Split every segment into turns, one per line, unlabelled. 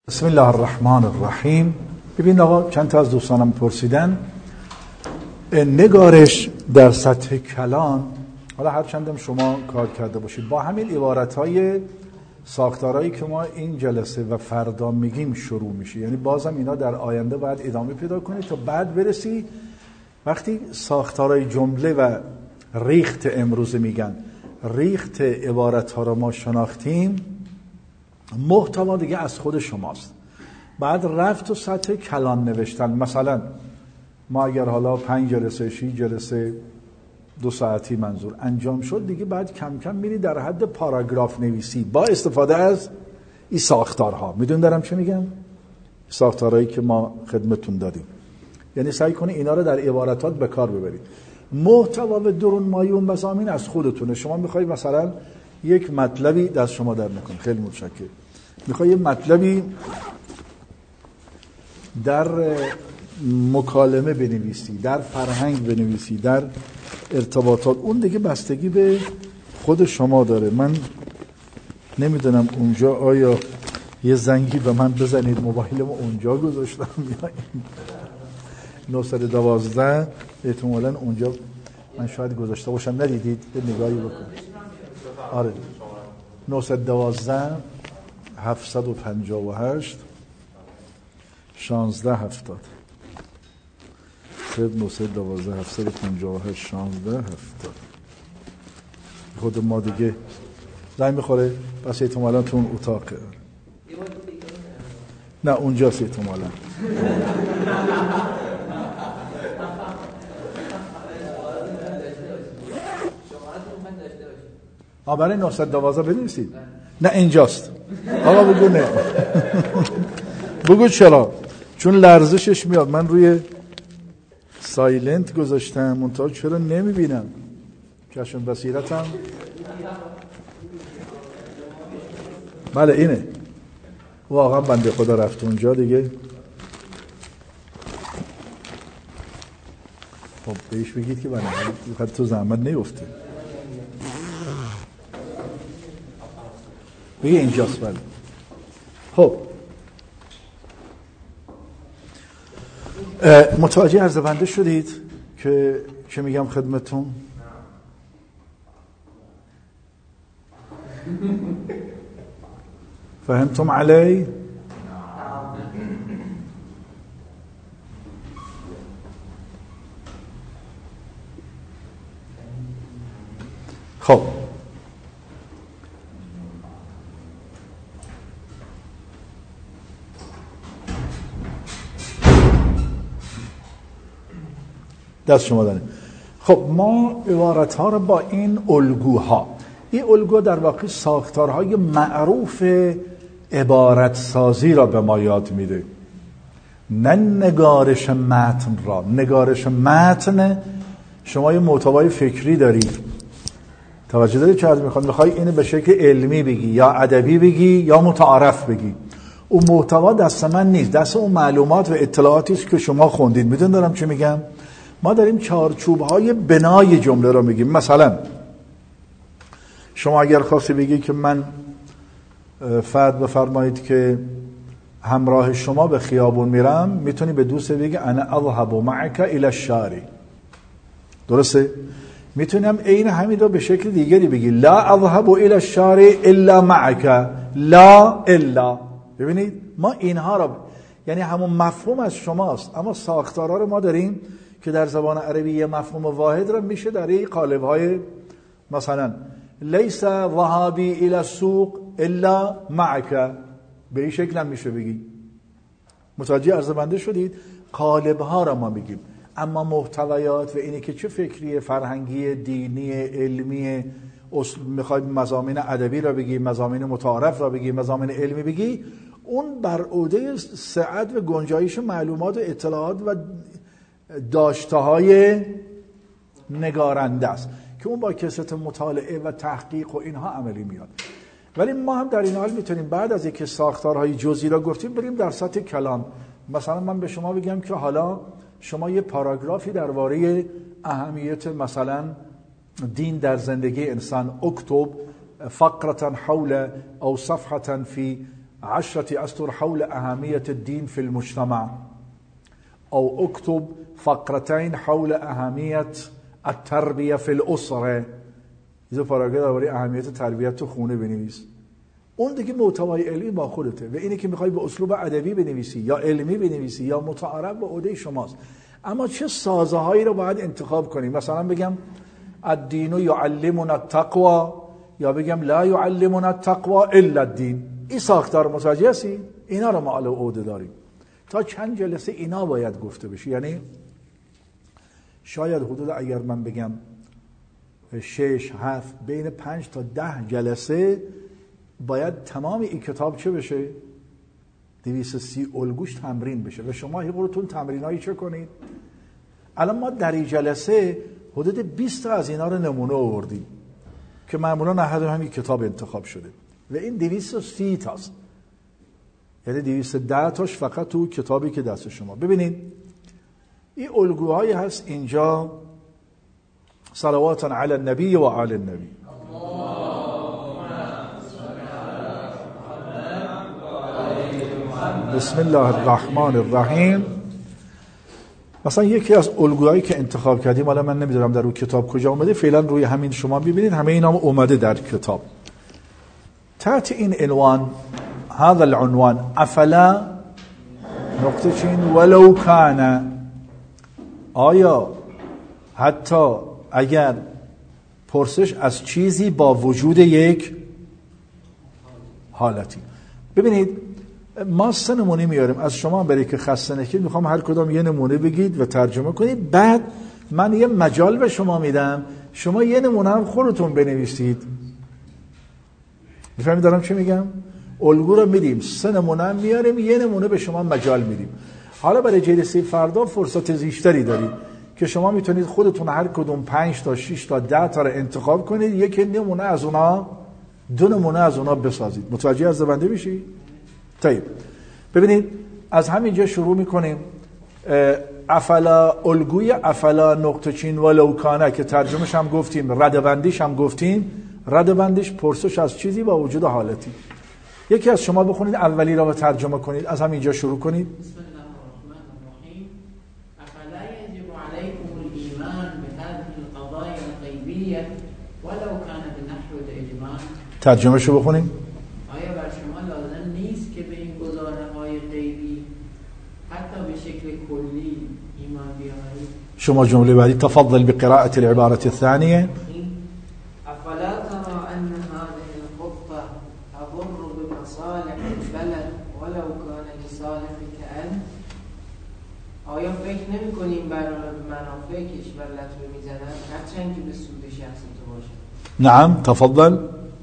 بسم الله الرحمن الرحیم. ببین آقا، چند تا از دوستانم پرسیدن نگارش در سطح کلان، حالا هر چندم شما کار کرده باشید، با همین عبارتهای ساختارهایی که ما این جلسه و فردا میگیم شروع میشه، یعنی بازم اینا در آینده باید ادامه پیدا کنید تا بعد برسی وقتی ساختارهای جمله و ریخت امروز میگن ریخت عبارتها رو ما شناختیم، محتوا دیگه از خود شماست. بعد رفت تو سطح کلان نوشتن. مثلا ما اگر حالا 5 جلسه 6 جلسه 2 ساعتی منظور انجام شد، دیگه بعد کم کم میری در حد پاراگراف نویسی با استفاده از این ساختارها. میدون دارم چه میگم؟ ساختارهایی که ما خدمتون دادیم، یعنی سعی کنی اینا رو در عبارتات به کار ببرید. محتوا و درون مایه و مضامین از خودتونه. شما میخوای مثلا یک مطلبی دست شما در نکن، خیلی متشکرم، میخوای یک مطلبی در مکالمه بنویسی، در فرهنگ بنویسی، در ارتباطات، اون دیگه بستگی به خود شما داره. من نمیدونم اونجا آیا یه زنگی به من بزنید، موبایلم اونجا گذاشتم یا 912 احتمالاً اونجا من شاید گذاشته باشم، ندیدید؟ یه نگاهی بکنید. آره 912 758 1670 912 758 1670. خود ما دیگه زنگ میخوره، پس احتمالاً تو اون اتاقه. نه اونجاست احتمالاً. برای 912 بنویسید. نه اینجاست. آقا بگو نه. بگو چرا؟ چون لرزشش میاد. من روی سایلنت گذاشتم، منتها چرا نمیبینم؟ چشم بصیرتم. بله اینه. واقعا بنده خدا رفت اونجا دیگه. خب بهش بگید که بنده تو زحمت نیفته. بگه اینجاست. بله. خب متوجه عرض بنده شدید که میگم خدمتون؟ فهمتم علی؟ خب دست شما داریم. خب ما عبارت ها رو با این الگوها، این الگو در واقع ساختارهای معروف عبارت سازی را به ما یاد میده، نه نگارش متن را. نگارش متن شما یه محتوای فکری دارید، توجه دارید چه عرض میخوای اینو به شکل علمی بگی یا ادبی بگی یا متعارف بگی. اون محتوا دست من نیست، دست اون معلومات و اطلاعاتی است که شما خوندید. میدون دارم چه میگم؟ ما داریم چارچوب‌های بنای جمله رو میگیم. مثلا شما اگر خواستی بگی که من فرض بفرمایید که همراه شما به خیابون میرم، میتونی به دوست بگی انا اذهب معك الى الشارع. درسته؟ میتونم عین همین رو به شکل دیگری بگی لا اذهب الى الشارع الا معك، لا الا. ببینید ما اینها رو، یعنی همون مفهوم از شماست، اما ساختارها رو ما داریم که در زبان عربی یه مفهوم واحد را میشه در این قالب‌های، مثلا لیس ذهابی الى السوق الا معك، به این شکل هم میشه بگی. متوجه عرض بنده شدید؟ قالب‌ها را ما میگیم، اما محتویات و اینی که چه فکری، فرهنگی، دینی، علمی، میخوای مضامین ادبی را بگی، مضامین متعارف را بگی، مضامین علمی بگی، اون بر عهده سعت و گنجایش معلومات و اطلاعات و داشته‌های نگارنده است که اون با کثرت مطالعه و تحقیق و اینها عملی میاد. ولی ما هم در این حال میتونیم بعد از اینکه ساختارهای جزئی را گفتیم بریم در سطح کلان. مثلا من به شما بگم که حالا شما یه پاراگرافی درباره اهمیت مثلا دین در زندگی انسان، اکتب فقرة حول او صفحة في 10 أسطر حول أهمية الدين في المجتمع، أو اكتب فقرتين حول أهمية التربیه فی الاسره، یه پاراگراف درباره اهمیت تربیت تو خونه بنویس. اون دیگه محتوای علمی با خودته و اینه که میخوای به اسلوب ادبی بنویسی یا علمی بنویسی یا متعارف به عهده شماست. اما چه سازه‌هایی رو باید انتخاب کنیم؟ مثلا بگم الدین یعلمنا التقوی یا بگم لا یعلمنا التقوی الا الدین. این ساختار متوجه هستی؟ اینا رو ما علی عهده داریم. تا چند جلسه اینا باید گفته بشه. یعنی شاید حدود اگر من بگم 6 7 بین 5 تا 10 جلسه باید تمام این کتاب چه بشه؟ 230 الگوش تمرین بشه و شما خودتون تمرینایی چه کنید؟ الان ما در این جلسه حدود 20 تا از اینا رو نمونه آوردیم که معمولا نهاد همین کتاب انتخاب شده و این 230 تاست، یعنی 210 تاش فقط تو کتابی که دست شما. ببینید این الگوهایی هست اینجا. صلوات علی النبی و آل النبی. بسم الله الرحمن الرحیم. مثلا یکی از الگوهایی که انتخاب کردیم، حالا من نمیدونم در اون کتاب کجا اومده، فعلا روی همین شما ببینید همه اینا اومده در کتاب. تحت این عنوان، هذا العنوان، افلا نقطه چین ولو کان، آیا حتی اگر پرسش از چیزی با وجود یک حالتی. ببینید ما 3 نمونه میاریم از شما، برای که خسته نشید میخوام هر کدام یه نمونه بگید و ترجمه کنید، بعد من یه مجال به شما میدم شما یه نمونه هم خودتون بنویسید. میفهمید دارم چی میگم؟ الگو رو میدیم، 3 نمونه هم میاریم، یه نمونه به شما مجال میدیم. حالا برای جلسه فردا فرصت زیشتری دارید که شما میتونید خودتون هر کدوم 5 تا 6 تا 10 تا رو انتخاب کنید، یک نمونه از اونا، 2 نمونه از اونا بسازید. متوجه از بنده میشی؟ طيب ببینید از همینجا شروع میکنیم. افلا، الگوی افلا نقطه چین ولو کانه که ترجمهش هم گفتیم، ردبندیش هم گفتیم. ردبندیش پرسش از چیزی با وجود حالتی. یکی از شما بخونید اولی را ترجمه کنید، از همینجا شروع کنید.
بسم الله الرحمن الرحیم. افلا یجب علیکم الایمان بهذه القضایا الغیبیه ولو کان بنحو الاجمال.
ترجمه شو بخونید.
آیا بر شما لازم نیست که به این گزاره‌های غیبی حتی به شکل کلی ایمان بیاورید؟
شما جمله بعدی تفضل بقراءة العبارة الثانية.
افلا ترى ان هذه الخطه تضر بمصالح البلد ولو كان لصالحك انت؟ آیا فکر نمی‌کنیم برای منافع کشور لطمه میزنن هرچند که به سود شخص تو باشه؟
نعم تفضل.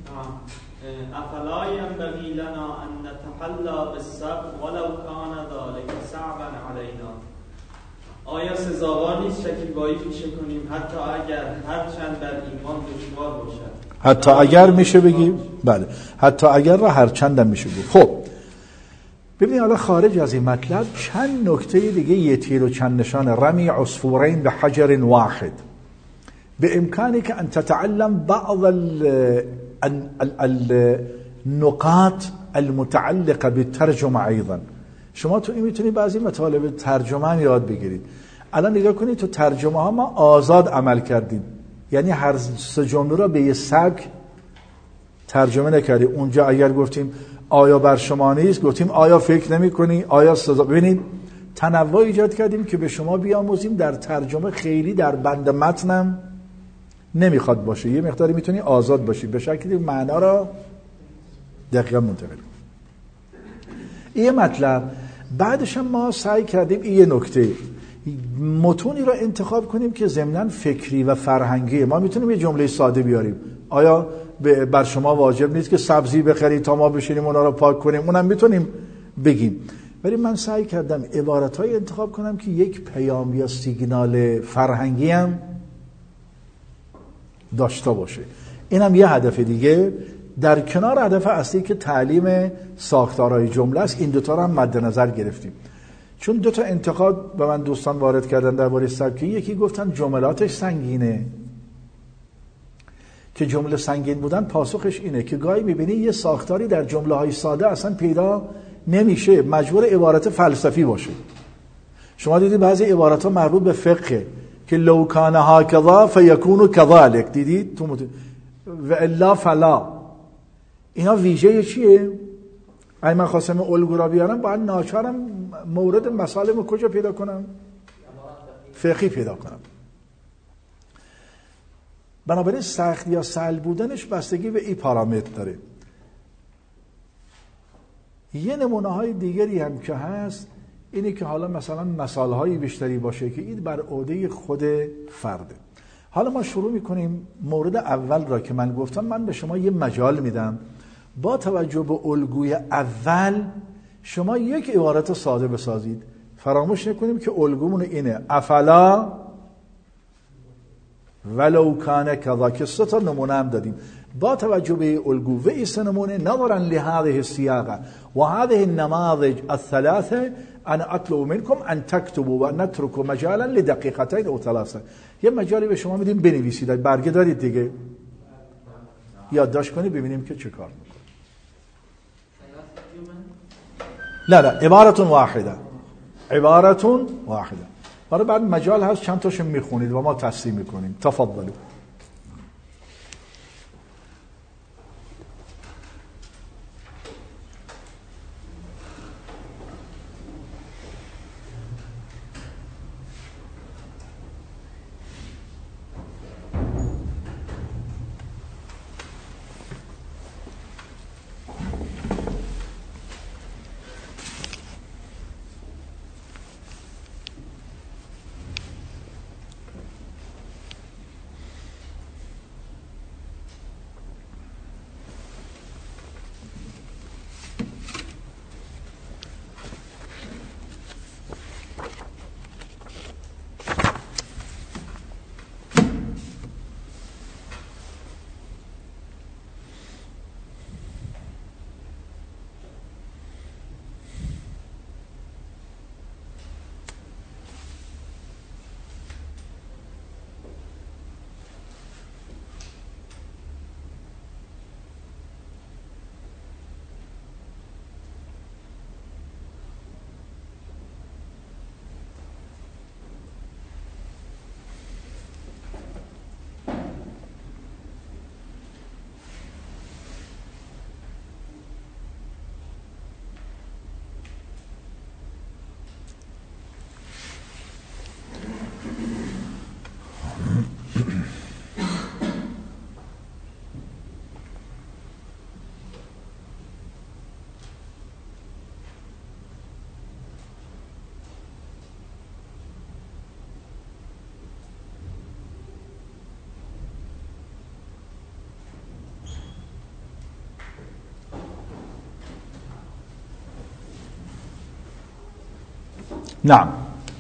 افلا ينبغي لنا ان نتحلى بالصبر ولو كان ذلك صعبا علينا؟ آیا سزاوار نیست شکیبایی پیشه کنیم حتی اگر هرچند در ایمان دشوار باشد؟
حتی اگر میشه بگیم، بله حتی اگر را هرچند هم میشه بگیم. خب ببینید حالا خارج از این مطلب چند نکته دیگه، یه تیر و چند نشان. رمی عصفورین به حجر واحد، به امکانی که ان تتعلم بعض النقاط المتعلقه بالترجمه ایضا. شما تو این میتونید بعضی مطالب ترجمه هم یاد بگیرید. الان نگاه کنید تو ترجمه ها ما آزاد عمل کردیم، یعنی هر 3 جمله را به یه سبک ترجمه نکردیم. اونجا اگر گفتیم آیا بر شما نیست، گفتیم آیا فکر نمی کنی، آیا سزا. ببینید تنوع ایجاد کردیم که به شما بیاموزیم در ترجمه خیلی در بند متنم نمیخواد باشه، یه مقداری میتونی آزاد باشی به شکلی معنا را دقیقا منتقل کنی. این مطلب. بعدش هم ما سعی کردیم این یه نکته متونی را انتخاب کنیم که ضمناً فکری و فرهنگی. ما میتونیم یه جمله ساده بیاریم، آیا بر شما واجب نیست که سبزی بخرید تا ما بشینیم اونا را پاک کنیم؟ اونم میتونیم بگیم، ولی من سعی کردم عبارت‌های انتخاب کنم که یک پیام یا سیگنال فرهنگی هم داشته باشه. اینم یه هدف دیگه در کنار هدف اصلی که تعلیم ساختارهای جمله است. این 2 تا رو هم مد نظر گرفتیم، چون 2 تا انتقاد به من دوستان وارد کردن درباره سبکی. یکی گفتن جملاتش سنگینه، که جمله سنگین بودن پاسخش اینه که گاهی میبینی یه ساختاری در جمله های ساده اصلا پیدا نمیشه، مجبور عبارت فلسفی باشه. شما دیدید بعضی عبارت ها مربوط به فقه که لو کان هکذا فیکون کذالک، دیدید تو و الا فلا. اینا ویژه چیه؟ اگه من خواستم الگو را بیارم باید ناچارم مورد مسالم کجا پیدا کنم؟ فقهی پیدا کنم. بنابراین سخت یا سهل بودنش بستگی به این پارامتر داره. یه نمونه های دیگری هم که هست اینه که حالا مثلا مثال های بیشتری باشه که این بر عهده خود فرده. حالا ما شروع میکنیم مورد اول را که من گفتم. من به شما یه مجال میدم با توجه به الگوی اول شما یک عبارت ساده بسازید. فراموش نکنیم که الگومون اینه افلا ولو کان کذا، که 3 تا نمونه هم دادیم. با توجه به الگو و این نمونه نظرا لهذه السیاقه و هذه النماذج الثلاثه انا اطلب منكم ان تكتبوا و نتركوا مجالا لدقيقتين او 3. یه مجالی به شما میدیم بنویسید. برگه دارید دیگه، یادداشت کنید ببینیم که چه کار میکنه. لا عبارت واحده، عبارت واحده. برای بعد مجال هست چند تاشو میخونید و ما تصحیح میکنیم. تفضلوا. نعم،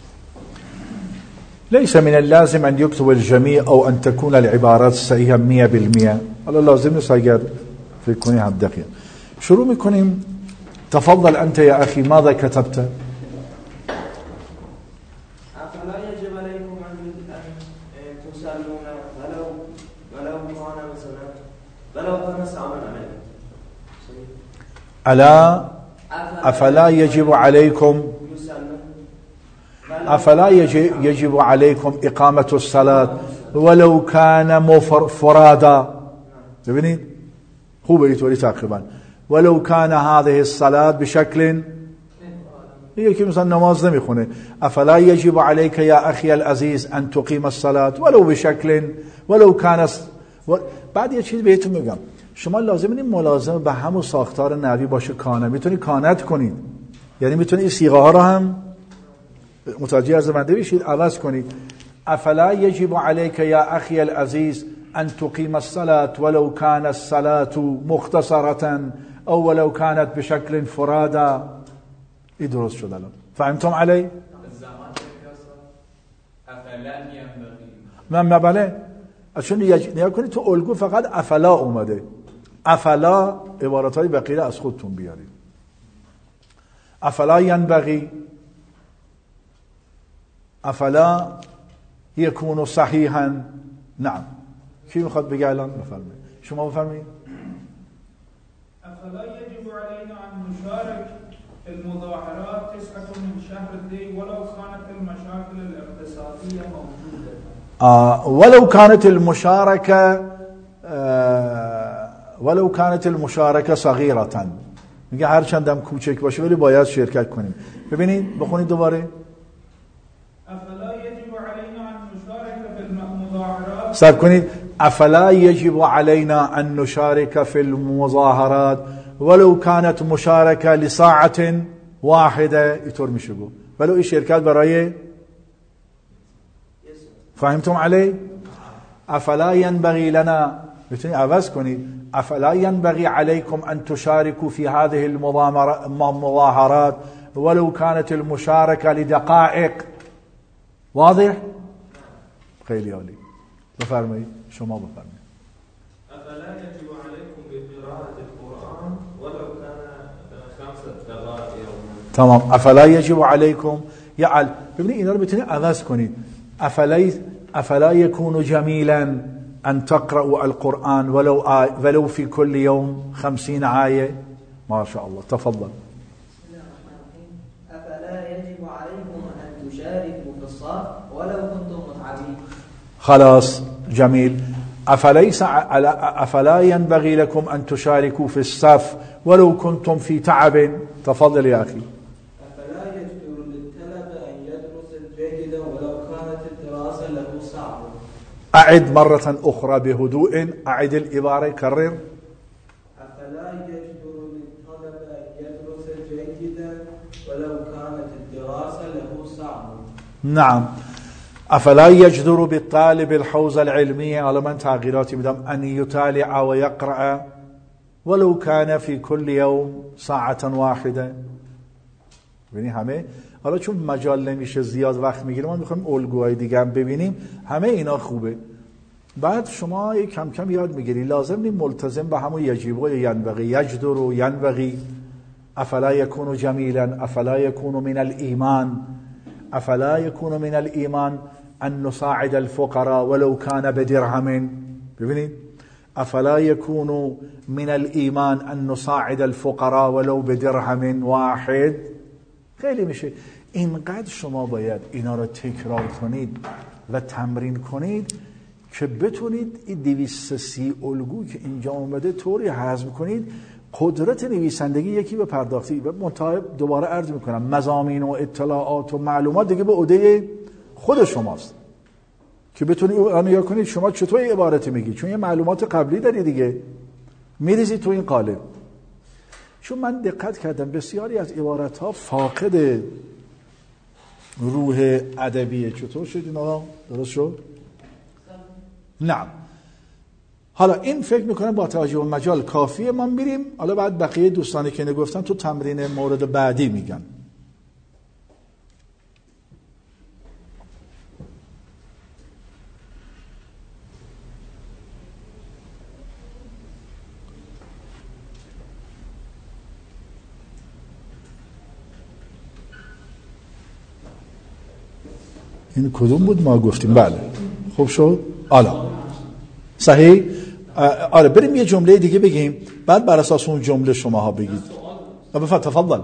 ليس من اللازم أن يكتب الجميع أو أن تكون العبارات صحيحة 100%. حالا لازم نیست اگر فکر کنی هم دقیق. شروع میکنیم. تفضل أنت يا أخي، ماذا كتبت؟
أفلا يجب عليكم أن تصلون ولو كان مثلا ولو كان صعبا عليكم.
ألا أفلا يجب عليكم افلا يجب عليكم اقامه الصلاه ولو كان فرادا. ببینید خوبه اینطوری تقریبا. ولو كان هذه الصلاه بشكل، یکی مثلا نماز نمیخونه افلا يجب عليك يا اخي العزيز ان تقيم الصلاه ولو بشكل ولو كان بعد یه چیز بهتون میگم. شما لازم نیست ملازم به همون ساختار نحوی باشه. کانه میتونید کانت کنید، یعنی میتونید این صیغه ها رو هم متوجه از بنده بشید عوض کنید. افلا يجب عليك يا اخي العزيز ان تقيم الصلاه ولو كان الصلاه مختصره او ولو كانت بشكل فرادا. این درست شد الان. فهمتم علی؟ من بله. چون نیا کنید تو الگو فقط افلا اومده. افلا عبارت‌های بقیه از خودتون بیارید. افلا ينبغي، افلا يكون صحيحا. نعم کی میخواد بگه الان؟ بفرمایید. شما بفرمایید.
افلا يجب علينا ان نشارك في المظاهرات 9 من شهر الدي ولو كانت المشاكل الاقتصاديه موجوده.
ولو كانت المشاركه صغيره. میگه هر چندم کوچک باشه ولی باید شرکت کنیم. ببینید بخونید دوباره.
افلا يجب علينا ان نشارك في المظاهرات.
صبر کنید. افلا يجب علينا ان نشارك في المظاهرات ولو كانت مشاركه لساعه واحده. اینطور میشه گفت. ولو این شرکت برای فهمتم علی؟ افلا ينبغي لنا، بتونی عوض کنید. افلا ينبغي عليكم ان تشاركوا في هذه المظاهرات ولو كانت المشاركه لدقائق. واضح؟ خیلی عالی. بفرمایید. شما بفرمایید.
افلا يجب عليكم بقراءة القرآن ولو كان 5 دقائق يوما.
تمام. افلا يجب عليكم يعل. ببینید اینا رو بتونید عوض کنید. افلا يكون جميلا ان تقرأوا القرآن ولو في كل يوم 50 آية. ما شاء الله. تفضل.
افلا يجب عليكم ان تشاركوا في الصف ولو كنتم متعبين.
خلاص جميل. أفلا ينبغي لكم أن تشاركوا في الصف ولو كنتم في تعب. تفضل يا أخي.
أفلا يجدر للطلبة أن يدرس جيدا ولو كانت الدراسة له صعبة.
أعد مرة أخرى بهدوء. أعد العبارة. كرر.
أفلا يجدر للطلبة أن يدرس جيدا ولو كانت الدراسة له صعبة.
نعم. افلا يجدر بالطالب الحوزة العلمية. على من تغييراتي مدام ان يطالع ويقرأ ولو كان في كل يوم ساعة واحدة. ببینید همه حالا چون مجال نمیشه زیاد وقت میگیره ما میخوایم الگوهای دیگه هم ببینیم. همه اینا خوبه. بعد شما کم کم یاد میگیری. لازم نیم ملتزم به همون یجب و ینبغی. یجدر و ینبغی. افلا يكون جميلا. افلا يكون من الإيمان. افلا يكون من الإيمان ان نساعد الفقراء ولو كان بدرهم. ببینید. افلا يكون من الإيمان ان نساعد الفقراء ولو بدرهم واحد. خیلی میشه. اینقدر شما باید اینا رو تکرار کنید و تمرین کنید که بتونید این 230 الگو که اینجا اومده طوری هضم کنید. قدرت نویسندگی یکی به پرداختی و منتها دوباره عرض میکنم مضامین و اطلاعات و معلومات دیگه به عهده خود شماست که بتونید نگاه کنید شما چطور عبارتی میگی، چون یه معلومات قبلی داری دیگه میریزی تو این قالب. چون من دقت کردم بسیاری از عبارت ها فاقد روح ادبیه. چطور شد اینا؟ درست شد؟ نعم. حالا این فکر میکنم با توجه به مجال کافیه. ما میریم حالا بعد بقیه دوستانی که نگفتن تو تمرین مورد بعدی میگن. این کدوم بود ما گفتیم؟ بله خوب شد. حالا صحیح. آره بریم یه جمله دیگه بگیم بعد بر اساس اون جمله شماها بگید. تفضل.
اون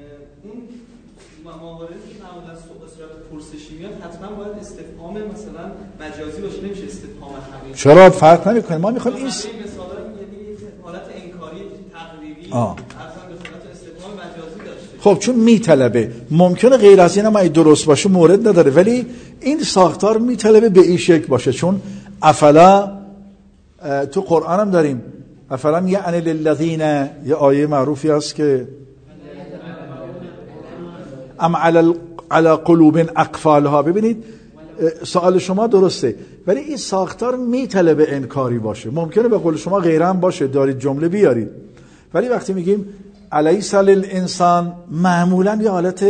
مواردی که معمولا به صورت پرسشی میاد حتما باید استفهام مثلا مجازی باشه، نمیشه استفهام حقیقی.
چرا فرق نمیکنه؟ ما میخوایم این
مثلا یعنی حالت انکاری تقریبی اصلا به صورت استفهام مجازی داشته.
خب چون میطلبه ممکنه غیر از این هم درست باشه مورد نداره، ولی این ساختار میطلبه به این شکل باشه. چون افلا تو قرآن هم داریم افلم یعنی للذین، یه آیه معروفی هست که ام علی قلوب اقفالها. ببینید سوال شما درسته ولی این ساختار میطلبه انکاری باشه. ممکنه به قول شما غیره هم باشه، دارید جمله بیارید، ولی وقتی میگیم الیس للانسان معمولا یه حالت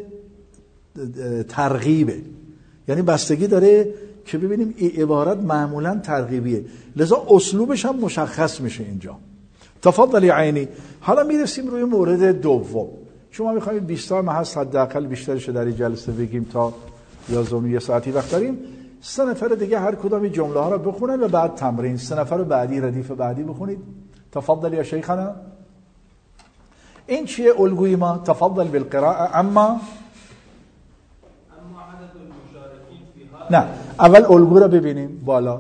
ترغیبه، یعنی بستگی داره که ببینیم این عبارت معمولا ترغیبیه، لذا اسلوبش هم مشخص میشه اینجا. تفضل عینی. حالا میرسیم روی مورد دوم. شما میخواید 20 تا محض حداقل بیشترش در این جلسه بگیم تا 11 یه ساعتی وقت داریم. 3 نفر دیگه هر کدام این جمله ها رو بخونن و بعد تمرین. 3 نفر بعدی ردیف بعدی بخونید. تفضل یا شیخنا. این چیه الگوی ما؟ تفضل بالقراءه. اما نه، اول الگو رو ببینیم بالا.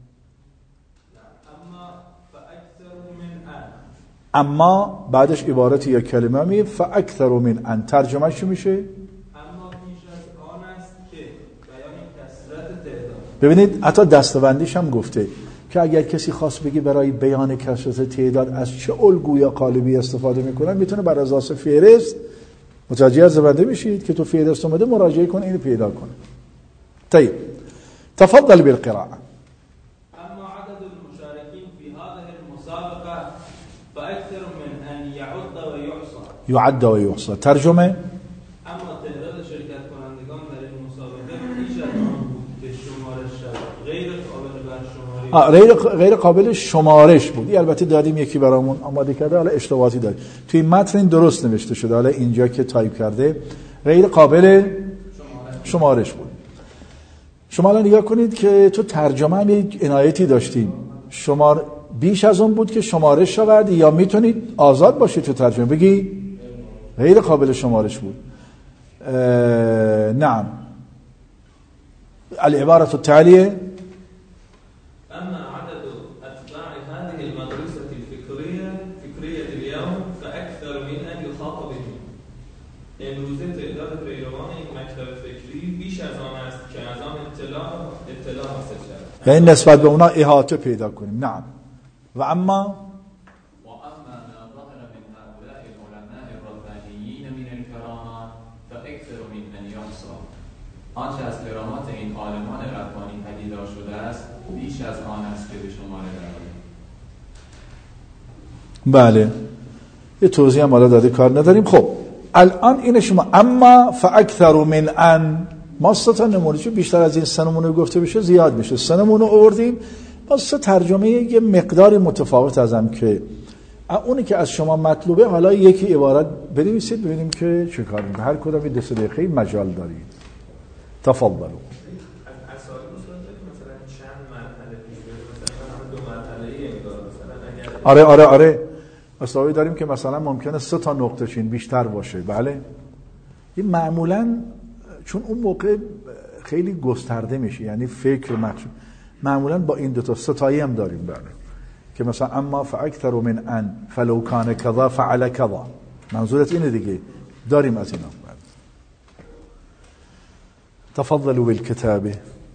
اما بعدش عبارتی یا کلمه می فاکثر من ان. ترجمه چی میشه؟
اما بیش از آن است که بیان کثرت تعداد.
ببینید حتی دستبندیش هم گفته که اگر کسی خواست بگی برای بیان کثرت تعداد از چه الگو یا قالبی استفاده میکنن، میتونه بر اساس فهرست. متوجه از زبنده میشید که تو فهرست اومده مراجعه کنه اینو پیدا کنه. طيب تفضل بالقراءة.
أما عدد المشاركين في هذه المسابقة فأكثر من أن
يعد و یحصى. ترجمه
اما تعداد شرکت کنندگان در این مسابقه بیش از آن بود که شمارش شد، غیر قابل بر شماری.
غیر قابل شمارش بود. این البته دادیم یکی برامون آماده کرده، حالا اشتباهاتی داریم. توی متن این درست نوشته شده، حالا اینجا که تایپ کرده غیر قابل شمارش بود. شما الان نگاه کنید که تو ترجمه هم یک عنایتی داشتیم. بیش از اون بود که شمارش شود، یا میتونید آزاد باشید تو ترجمه بگی غیر قابل شمارش بود. نعم. العبارة التالية
أما عدد أتباع هذه المدرسة الفكرية اليوم فأكثر من أن يخاطب بهم. امروزه تعداد پیروان این مکتب فکری بیش از آن است که از آن اطلاع حاصل شود.
یعنی نسبت به اونا احاطه پیدا کنیم. نعم. و اما
ما ظهر من هؤلاء العلماء الربانيين من الكرامات فأكثر من أن يحصى. آنچه از کرامات این عالمان ربانی پدیدار شده است بیش از آن است که به شماره درآید.
بله، یه توضیح هم حالا داده، کار نداریم. خب الان این شما اما فاکثر من ان، ما 3 تا نمونه چون بیشتر از این 3 نمونه گفته بشه زیاد میشه. 3 نمونه آوردیم با 3 ترجمه یه مقداری متفاوت ازم که اونی که از شما مطلوبه. حالا یکی عبارت بنویسید ببینیم که چه کار می‌کنه. هر کدوم 2 دقیقه مجال دارید. تفضلوا.
مثلا چند مرحله پیش مثلا 2 مرحله
آره مساوی داریم که مثلا ممکنه 3 تا نقطه چین بیشتر باشه. بله این معمولا چون اون موقع خیلی گسترده میشه، یعنی فکر مخصوص معمولا با این 2 تا 3 تایی هم داریم. بله که مثلا اما فاکثر من ان فلو کان کذا فعل کذا. منظورت اینه دیگه، داریم از اینا. بله. تفضلوا بالكتابه.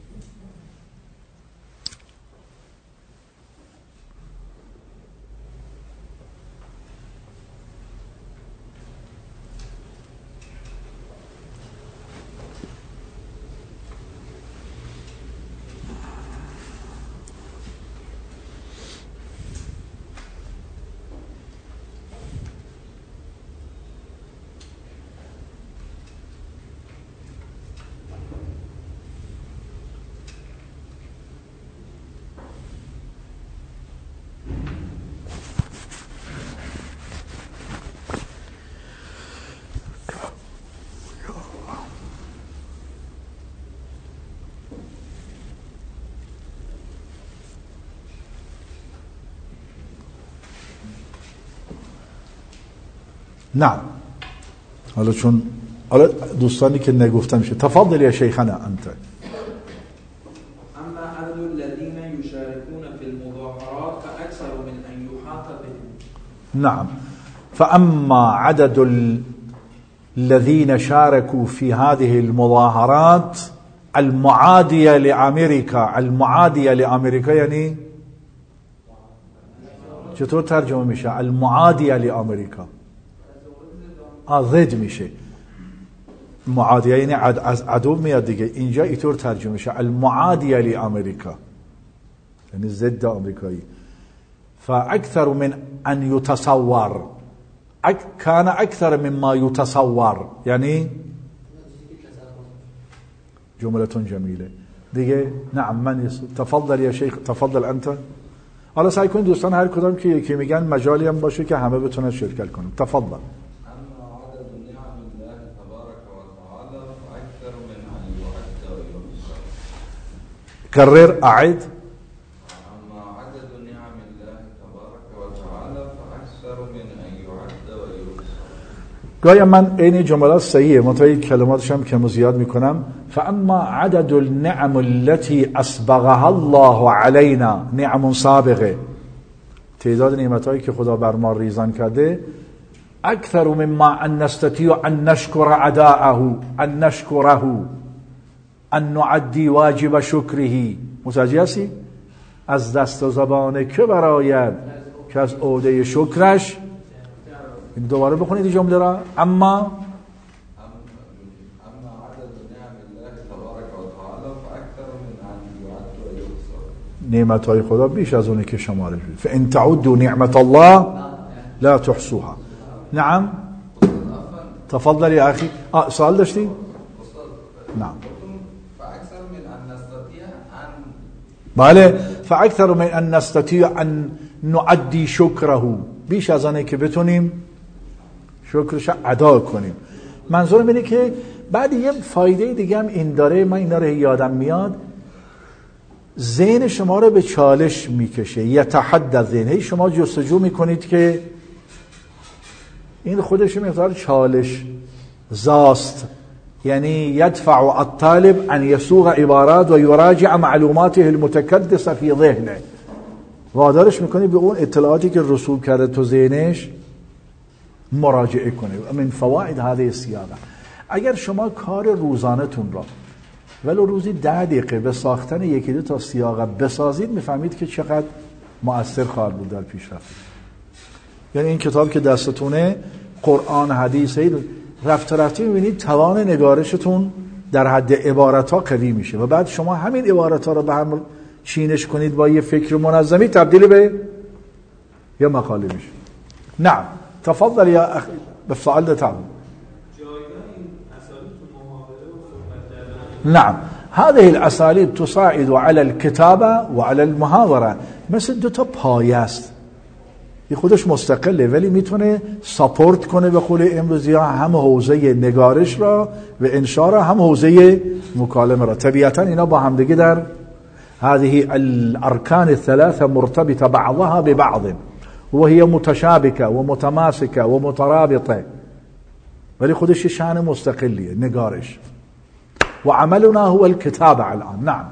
نعم. حالا دوستانی که نگفتن میشه. تفضل یا شیخنا انت.
اما عدد الذين يشاركون في المظاهرات فاكثر من ان يحاط بهم.
نعم. فاما عدد الذين شاركوا في هذه المظاهرات المعادية لأمريكا یعنی چطور ترجمه میشه؟ المعادية لأمريكا ضد میشه. معادیه یعنی از عدو میاد دیگه. اینجا اینطور ترجمه میشه المعادیه لامریکا، یعنی ضد آمریکایی. فاکثر من ان يتصور كان اکثر مما يتصور، یعنی جملتون جمیله دیگه. نعم. من تفضل یا شیخ. تفضل انت. حالا سعی کنید دوستان هر کدام که یکی میگن مجالی هم باشه که همه بتونن شرکت کنن. تفضل. کرر اعد. گاهی من این جملات صحیحه منتها کلماتش هم کم و زیاد میکنم. فاما عدد النعم التي اسبغها الله علينا، نعم سابقه، تعداد نعمتایی که خدا بر ما ریزان کرده، اکثر مما ان نستطيع ان نشكر عداءه، ان نشكره، ان نعدي واجب شکره. متوجه هستی؟ از دست و زبان که براید که از عهده شکرش. دوباره بخونید این جمله را. اما نعمتهای خدا بیش از اونه که شمارش بید. فان تعدوا نعمت الله لا تحصوها. نعم تفضل یا اخی. سوال داشتی؟ نعم. بله. فاکثر من ان نستطيع ان نعدي شکره، بیش از آنه که بتونیم شکرش ادا کنیم. منظورم اینه که بعد یه فایده دیگه هم این داره، من اینا رو یادم میاد، ذهن شما رو به چالش میکشه. یتحدث ذهن، شما جستجو میکنید که این خودش مقدار چالش زاست، یعنی یدفع الطالب ان يسوق عبارات و یراجع معلوماته المتکدسه فی ذهنه، وادارش میکنی به اون اطلاعاتی که رسوب کرده تو ذهنش مراجعه کنه. من فواید هذه السیاقه، اگر شما کار روزانه‌تون را ولو روزی 10 دقیقه به ساختن یکی دو تا سیاقه بسازید، میفهمید که چقدر مؤثر خواهد بود در پیشرفت. یعنی این کتاب که دستتونه، قرآن، حدیث، رفته میبینید توان نگارشتون در حد عبارت‌ها قوی میشه و بعد شما همین عبارت‌ها رو به هم چینش کنید با یه فکر منظمی، تبدیل به یه مقاله میشه. نعم تفضل یا اخی بسؤال ده تعال. نعم هذه الاساليب تساعد على الكتابه وعلى المحاوره. مثل دو تا پایه است، این خودش مستقله ولی میتونه ساپورت کنه به قول امروزی ها هم حوزه نگارش را و انشاء را، هم حوزه مکالمه را. طبیعتا اینا با هم دیگه در هذه الاركان الثلاثه مرتبطه بعضها ببعض وهي متشابكه ومتماسكه ومترابطه، ولی خودش شأن مستقلیه نگارش. وعملنا هو الكتابه الان. نعم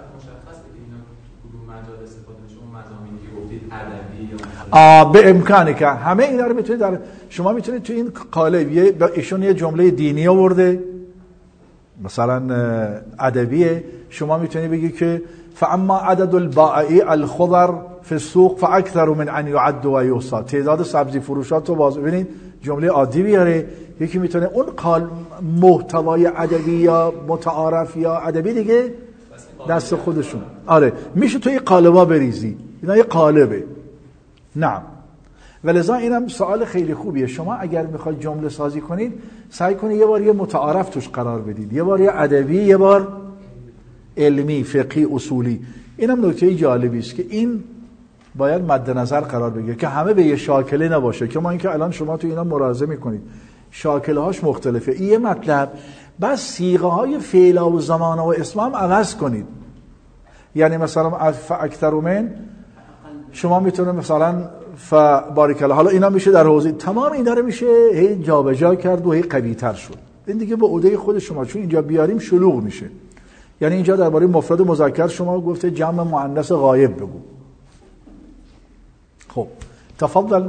به امکانه که همه اینا رو میتونید در شما میتونید تو این قالب ایشون یه جمله دینی آورده مثلا ادبیه، شما میتونید بگی که فاما عدد البائع الخضر في السوق فاكثر من ان يعد و يحصى. تعداد سبزی فروشات رو باز ببینید جمله عادی بیاره. یکی میتونه اون محتوای ادبی یا متعارف یا ادبی دیگه دست خودشون. آره میشه توی قالبا بریزی، اینا یه قالبه. نعم. ولذا اینم سوال خیلی خوبیه. شما اگر میخواید جمله سازی کنید سعی کنید یه بار یه متعارف توش قرار بدید، یه بار یه ادبی، یه بار علمی، فقهی، اصولی. اینم نکته جالبی است که این باید مد نظر قرار بگیره که همه به یه شاکله نباشه. که ما اینکه الان شما تو اینا ملاحظه میکنید شاکله هاش مختلفه. این یه مطلب. بس صیغه های فعل و زمان و اسم هم عوض کنید. یعنی مثلا اکثر من، شما میتونه مثلا بارک الله، حالا اینا میشه در حوزه تمام اینا رو میشه هی جابجا کرد و هی قوی تر شد. این دیگه به عهده خود شما، چون اینجا بیاریم شلوغ میشه. یعنی اینجا درباره مفرد و مذکر شما گفته جمع مؤنث غایب بگو. خب تفضل.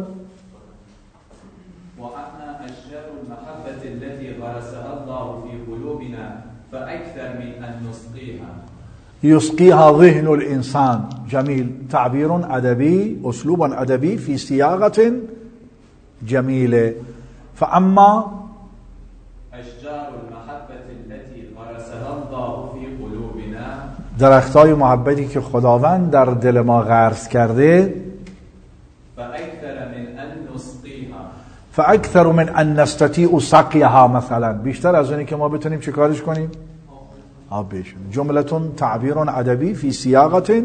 وأما أشجار المحبة التي غرسها الله في قلوبنا فأكثر من أن نسقيها.
يسقيها ذهن الإنسان. جميل، تعبير أدبي، أسلوب أدبي في صياغة جميلة. فأما
أشجار المحبة التي غرسها الله في قلوبنا،
درختای محبتی که خداوند در دل ما غرس کرده،
فأكثر من أن نسقيها،
فأكثر من أن نستطيع سقيها. مثلا بیشتر از اونی که ما بتونیم چه کارش کنیم؟ آب بشون. جملتون تعبیر ادبی فی سیاقت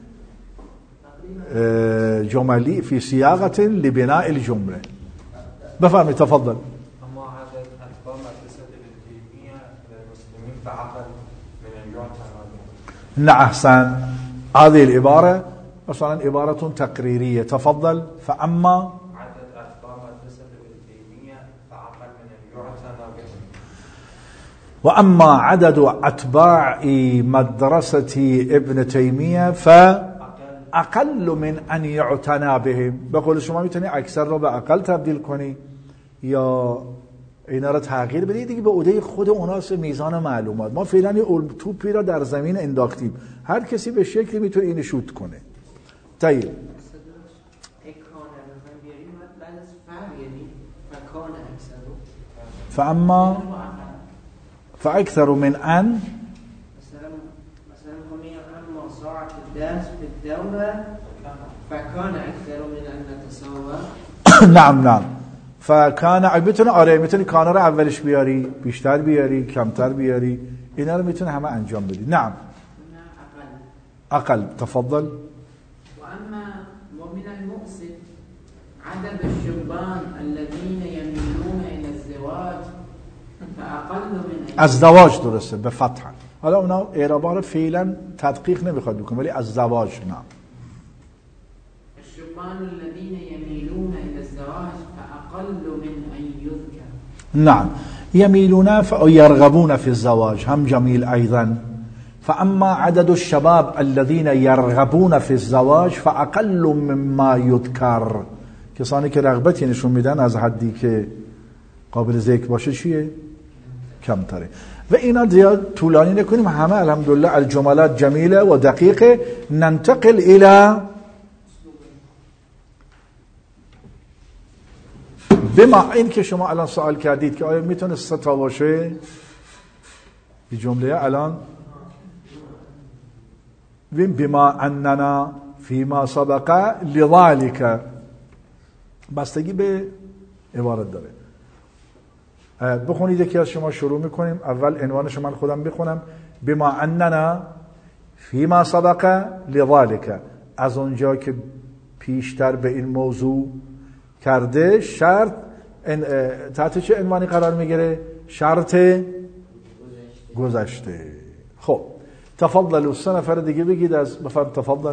جملی فی سیاقت لبناء الجمله. بفرمایید تفضل.
اما هذا الاتباع مدرسه ابن تیمیه للمسلمین فعقل
نعم أحسن. هذه العبارة مثلا عبارة تقريرية. تفضل. فأما
عدد أتباع مدرسة ابن تيمية فأقل من أن يعتنى بهم.
وأما عدد أتباع مدرسة ابن تيمية فأقل من أن يعتنى بهم. بقول شما میتونی اکثر رو به اقل تبدیل کنی یا اینا رو تغییر بدید دیگه به عهده خود اوناست میزان معلومات. ما فعلا یه توپی را در زمین انداختیم، هر کسی به شکلی میتونه اینو شوت کنه. طيب فأما فأكثر من أن
مثلا أما ساعة الدرس في الدولة فكان أكثر من أن نتساوى.
نعم فكان میتونه آره میتونی کانا رو اولش بیاری، بیشتر بیاری، کمتر بیاری، اینا رو میتونه همه انجام بدی. نعم أقل. تفضل.
وأما ومن المؤسف عدد الشبان الذين يميلون إلى الزواج فأقل من
الزواج درسته به فتح. حالا اونا اعرابا رو فعلا تدقیق نمیخواد بکنه ولی الزواج نه.
الشبان الذين يميلون إلى الزواج فأقل من أن يذكر.
نعم يميلون يرغبون في الزواج هم جميل أيضا. فأما عدد الشباب الذين يرغبون في الزواج فأقل مما يذكر. کسانی که رغبتی نشون میدن از حدی که قابل ذکر باشه چیه؟ کمتره. و اینا زیاد طولانی نکنیم، همه الحمدلله الجملات جمیله و دقیقه. ننتقل الى بما این که شما الان سوال کردید که آیا میتونه 3 تا باشه این جمله الان بما اننا فيما سبق لذلك بستگی به عبارت داره. بخونید یکی از شما شروع میکنیم. اول عنوانش من خودم بخونم. بما اننا فيما سبق لذلك، از اونجا که پیشتر به این موضوع کرده شرط تحت چه عنوانی قرار میگیره؟ شرط گذشته. خب تفضلوا 3 نفر دیگه بگید از بفرم. تفضل.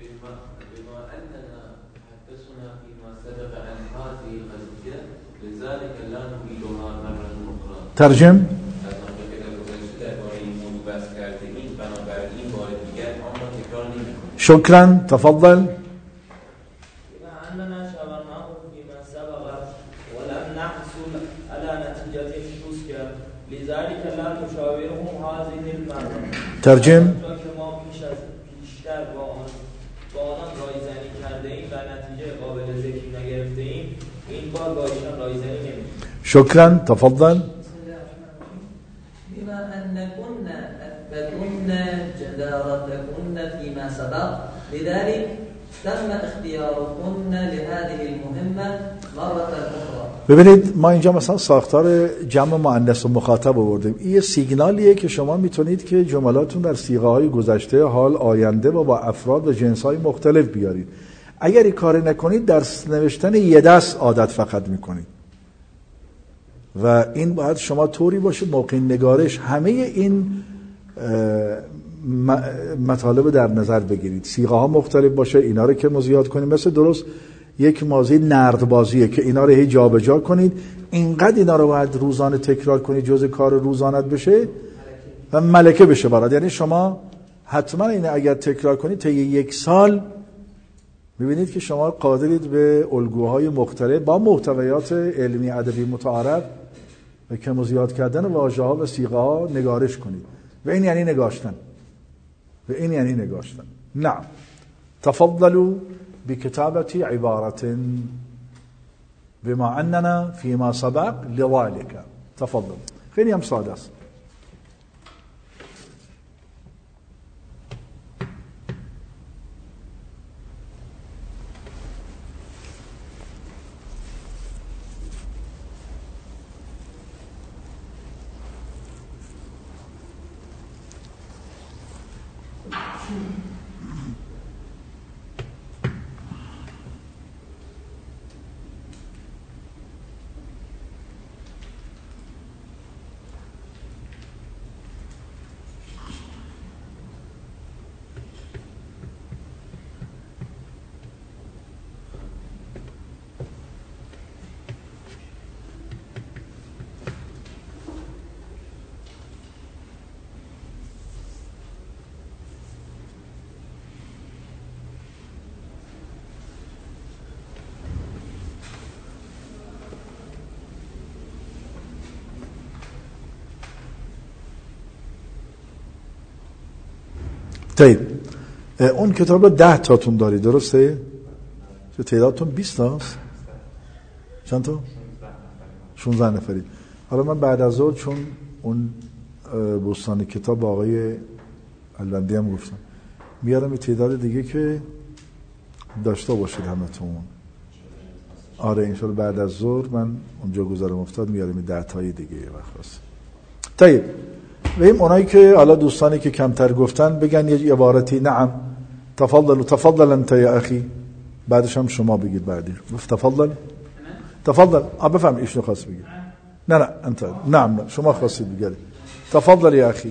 ترجم. شكرا. تفضل. ترجم. شكرا. تفضل.
بما أن كنا أثبتن جدارتكن فيما سبق لذلك تم اختياركن لهذه المهمة مرة أخرى.
ببینید ما اینجا مثلا ساختار جمع مؤنث و مخاطب آوردیم. این یه سیگنالیه که شما میتونید که جملاتون در صیغه‌های گذشته، حال، آینده و با افراد و جنس‌های مختلف بیارید. اگر این کار نکنید در نوشتن یه دست عادت فقط میکنید و این باید شما طوری باشه موقع نگارش همه این مطالب در نظر بگیرید. صیغه ها مختلف باشه، اینا رو که مزیاد کنید. مثل درست یک ماضی نردبازیه که اینا رو هی جابجا کنید. اینقدر اینا رو باید روزانه تکرار کنید جزء کار روزانت بشه و ملکه بشه برات. یعنی شما حتما اینو اگر تکرار کنید تا 1 سال می‌بینید که شما قادرید به الگوهای مختلف با محتویات علمی ادبی متعارف و کم و زیاد کردن واژه‌ها و صیغه‌ها نگارش کنید. و این یعنی نگاشتن. نعم. تفضلوا بكتابة عبارة بما أننا فيما سبق لذلك. تفضل. خیلی هم ساده است. طيب اون کتاب رو 10 تاتون داری درسته؟ تعدادتون 20 تاست؟ چند تا؟ 16 نفری. حالا من بعد از ظهر چون اون بستان کتاب با آقای البندی هم گفتم میارم یه تعداد دیگه که داشته باشید همتون. آره انشالله بعد از ظهر من اونجا گذارم افتاد میارم 10 تایی دیگه یه وقت هست. طيب بهم اونایی که حالا دوستانی که کمتر گفتن بگن یه عبارتی. نعم تفضل انت یا اخی. بعدش هم شما بگید بعدی. تفضل بفهم ايش خاص بگید. نه انت نعم شما خاصید بگید. تفضل یا اخی.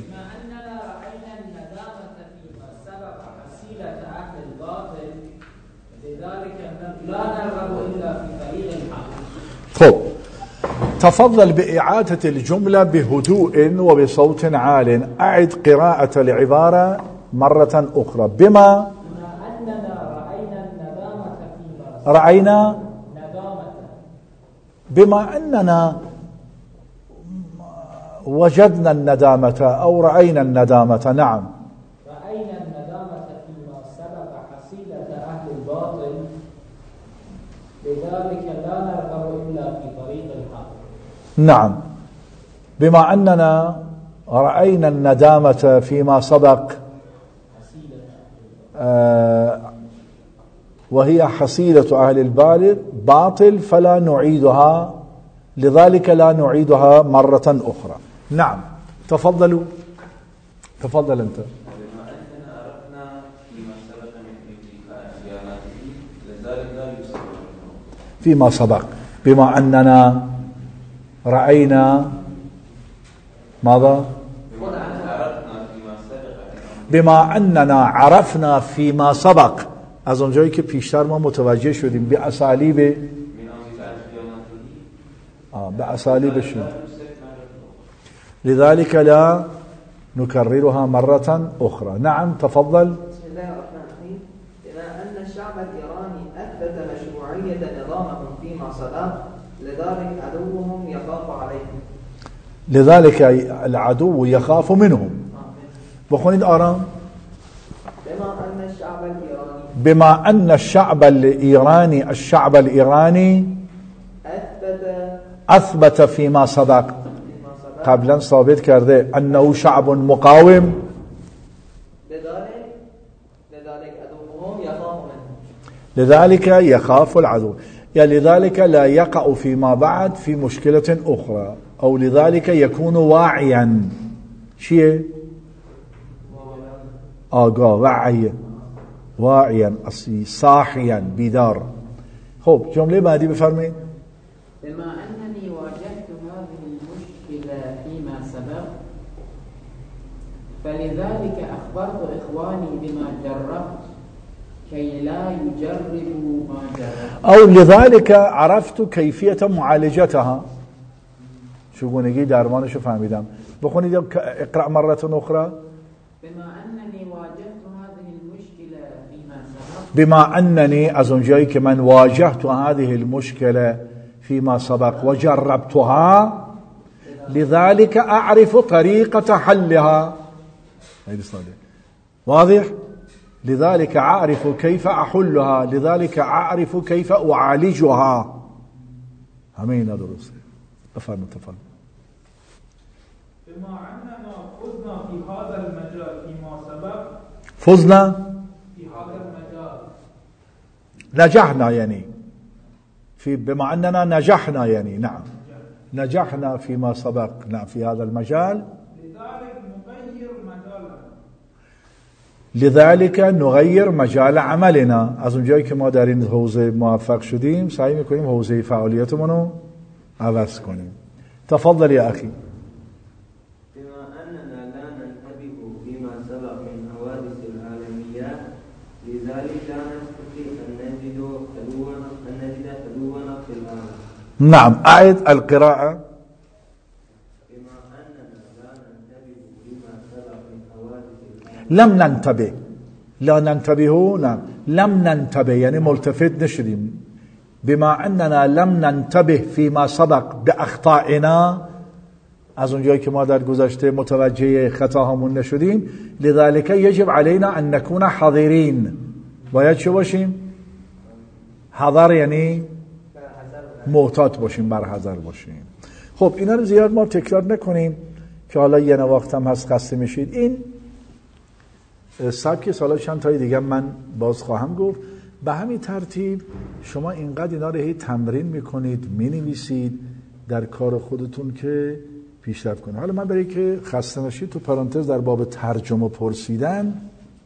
خب تفضل بإعادة الجملة بهدوء وبصوت عال. أعد قراءة العبارة مرة أخرى. بما رأينا بما أننا وجدنا الندامة أو رأينا الندامة. نعم
رأينا الندامة فيما سبق حصيلة أهل الباطل لذلك لا نرغب إلا في طريق الحق.
نعم بما أننا رأينا الندامة فيما سبق وهي حصيلة أهل الباطل فلا نعيدها لذلك لا نعيدها مرة أخرى. نعم تفضل أنت. فيما سبق بما أننا رأينا ماذا؟ بما أننا عرفنا فيما سبق. از اونجایی که پیشتر ما متوجه شدیم به اسالیب شد لذلك لا نكررها مرة أخرى. نعم تفضل.
بسم الله الرحمن الرحيم. بما أن الشعب الإيراني أثبت مشروعية نظامهم فيما سبق لذلك عدوهم يخاف عليهم.
لذلك العدو يخاف منهم. بخونید آرام. بما أن الشعب الإيراني أثبت فيما سبق قبلا ثابت کرده أنه شعب مقاوم لذلك يخاف العدو. يعني لذلك لا يقع فيما بعد في مشكلة أخرى أو لذلك يكون واعيا شيء آگاه واعيا صاحيا بیدار. خب جمله بعدی بفرمایید.
بما أنني واجهت هذه المشكلة فيما سبق فلذلك أخبرت إخواني بما جربت كي لا يجربوا ما جربت.
أو لذلك عرفت كيفية معالجتها. شو گونگی درمانشو فهمیدم. بخونید اقرأ مرة أخرى. بما أنني از اونجایی که من واجهت هذه المشكلة فيما سبق وجربتها لذلك أعرف طريقة حلها. واضح؟ لذلك أعرف كيف أحلها لذلك أعرف كيف أعالجها. همين درسته. أفهم تفضل.
بما أننا فزنا في هذا المجال فيما سبق.
فزنا
في هذا المجال.
نجحنا يعني بما أننا نجحنا يعني نعم نجحنا فيما سبق. نعم في هذا المجال لذلك نغير مجال عملنا. از اونجایی که ما در این حوزه موفق شدیم سعی میکنیم حوزه فعالیتمون رو عوض کنیم. تفضل يا أخي.
بما أننا لا ننتبه فيما سبق من حوادث العالميات لذلك لا نستطيع أن نجد عدونا في العالم.
نعم أعد القراءة.
بما أننا لا ننتبه فيما سبق من حوادث العالميات.
لم ننتبه لا ننتبه. نعم لم ننتبه يعني ملتفت نشدیم. بما أننا لم ننتبه فيما سبق بأخطائنا از اونجایی که ما در گذشته متوجه خطاهامون نشدیم، لذلك یجب علینا ان نكون حذرین، باید چه باشیم؟ حذر یعنی محتاط باشیم، برحذر باشیم. خب اینا رو زیاد ما تکرار نکنیم که حالا یه وقت هم هست خسته میشید. این سبک سالا چند تای دیگه من باز خواهم گفت. به همین ترتیب شما اینقدر اینا رو هی تمرین میکنید، مینویسید در کار خودتون که پیشرفت کنید. حالا من برای که خسته نشید تو پرانتز در باب ترجمه پرسیدن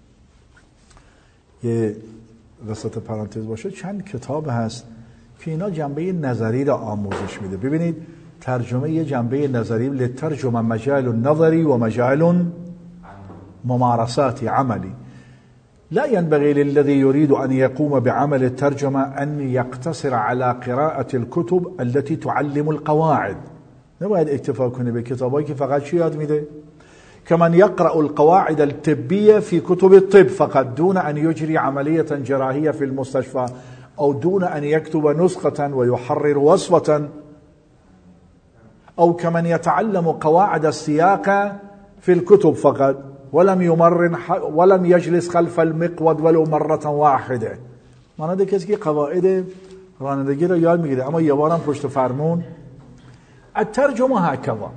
یه وسط پرانتز باشه، چند کتاب هست که اینا جنبه نظری را آموزش میده. ببینید ترجمه یه جنبه نظری، لترجمه مجال نظری و مجال ممارسات عملی. لا ينبغي للذي يريد أن يقوم بعمل الترجمة أن يقتصر على قراءة الكتب التي تعلم القواعد. نباید اکتفا کنه به کتابایی که فقط چی یاد میده؟ كمن يقرأ القواعد الطبية في كتب الطب فقط دون أن يجري عملية جراحية في المستشفى أو دون أن يكتب نسخة ويحرر وصفة، أو كمن يتعلم قواعد السياقة في الكتب فقط ولم يجلس خلف المقود ولو مرة واحدة. مانند کسی که قواعد رانندگی رو یاد میگیره اما یه بارم پشت فرمون. الترجمة هكذا،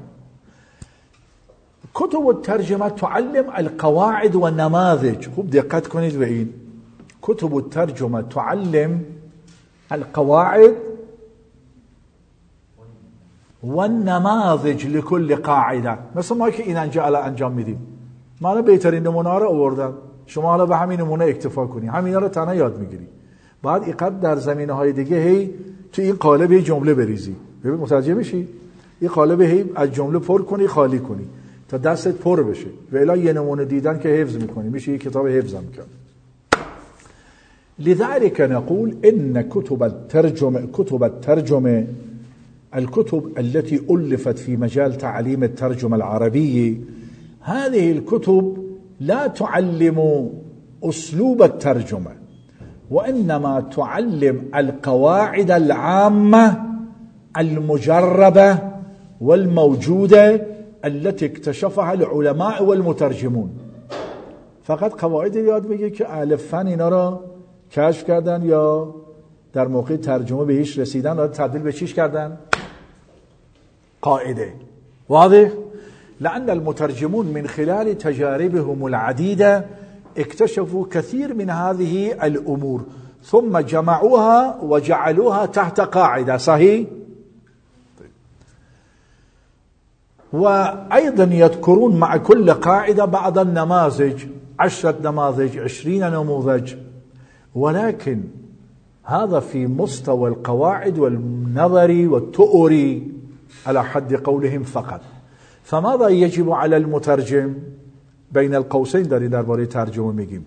كتب الترجمة تعلم القواعد والنماذج. خوب دقت کنید به این. كتب الترجمة تعلم القواعد والنماذج لكل قاعدة. مثل ما که این انجام میدیم، من بهترین نمونه ها رو آوردم، شما حالا به همین نمونه اکتفا کنی، همینا رو تنها یاد میگیری. بعد اینقدر در زمینه های دیگه هی تو این قالب یه جمله بریزی، ببین متوجه میشی؟ این قالب هی از جمله پر کنی، خالی کنی تا دستت پر بشه و الا یه نمونه دیدن که حفظ میکنی، میشه یه کتاب حفظ هم کرد. لذلك نقول ان كتب الترجمه الكتب التي ألفت في مجال تعليم الترجمة العربية، هذه الكتب لا تعلم أسلوب الترجمة وإنما تعلم القواعد العامة المجربة والموجودة التي اكتشفها العلماء والمترجمون. فقط قواعد یاد میگه که اهل فن اینا را کشف کردن یا در موقع ترجمه بهش رسیدن و تبدیل به چیش کردن؟ قاعده. واضح؟ لأن المترجمون من خلال تجاربهم العديدة اكتشفوا كثير من هذه الأمور ثم جمعوها وجعلوها تحت قاعدة. صحيح؟ وأيضا يذكرون مع كل قاعدة بعض النماذج، 10 نماذج، 20 نموذج، ولكن هذا في مستوى القواعد والنظري والتؤري على حد قولهم فقط. فماذا يجب على المترجم؟ بين القوسين درباره ترجمه میگیم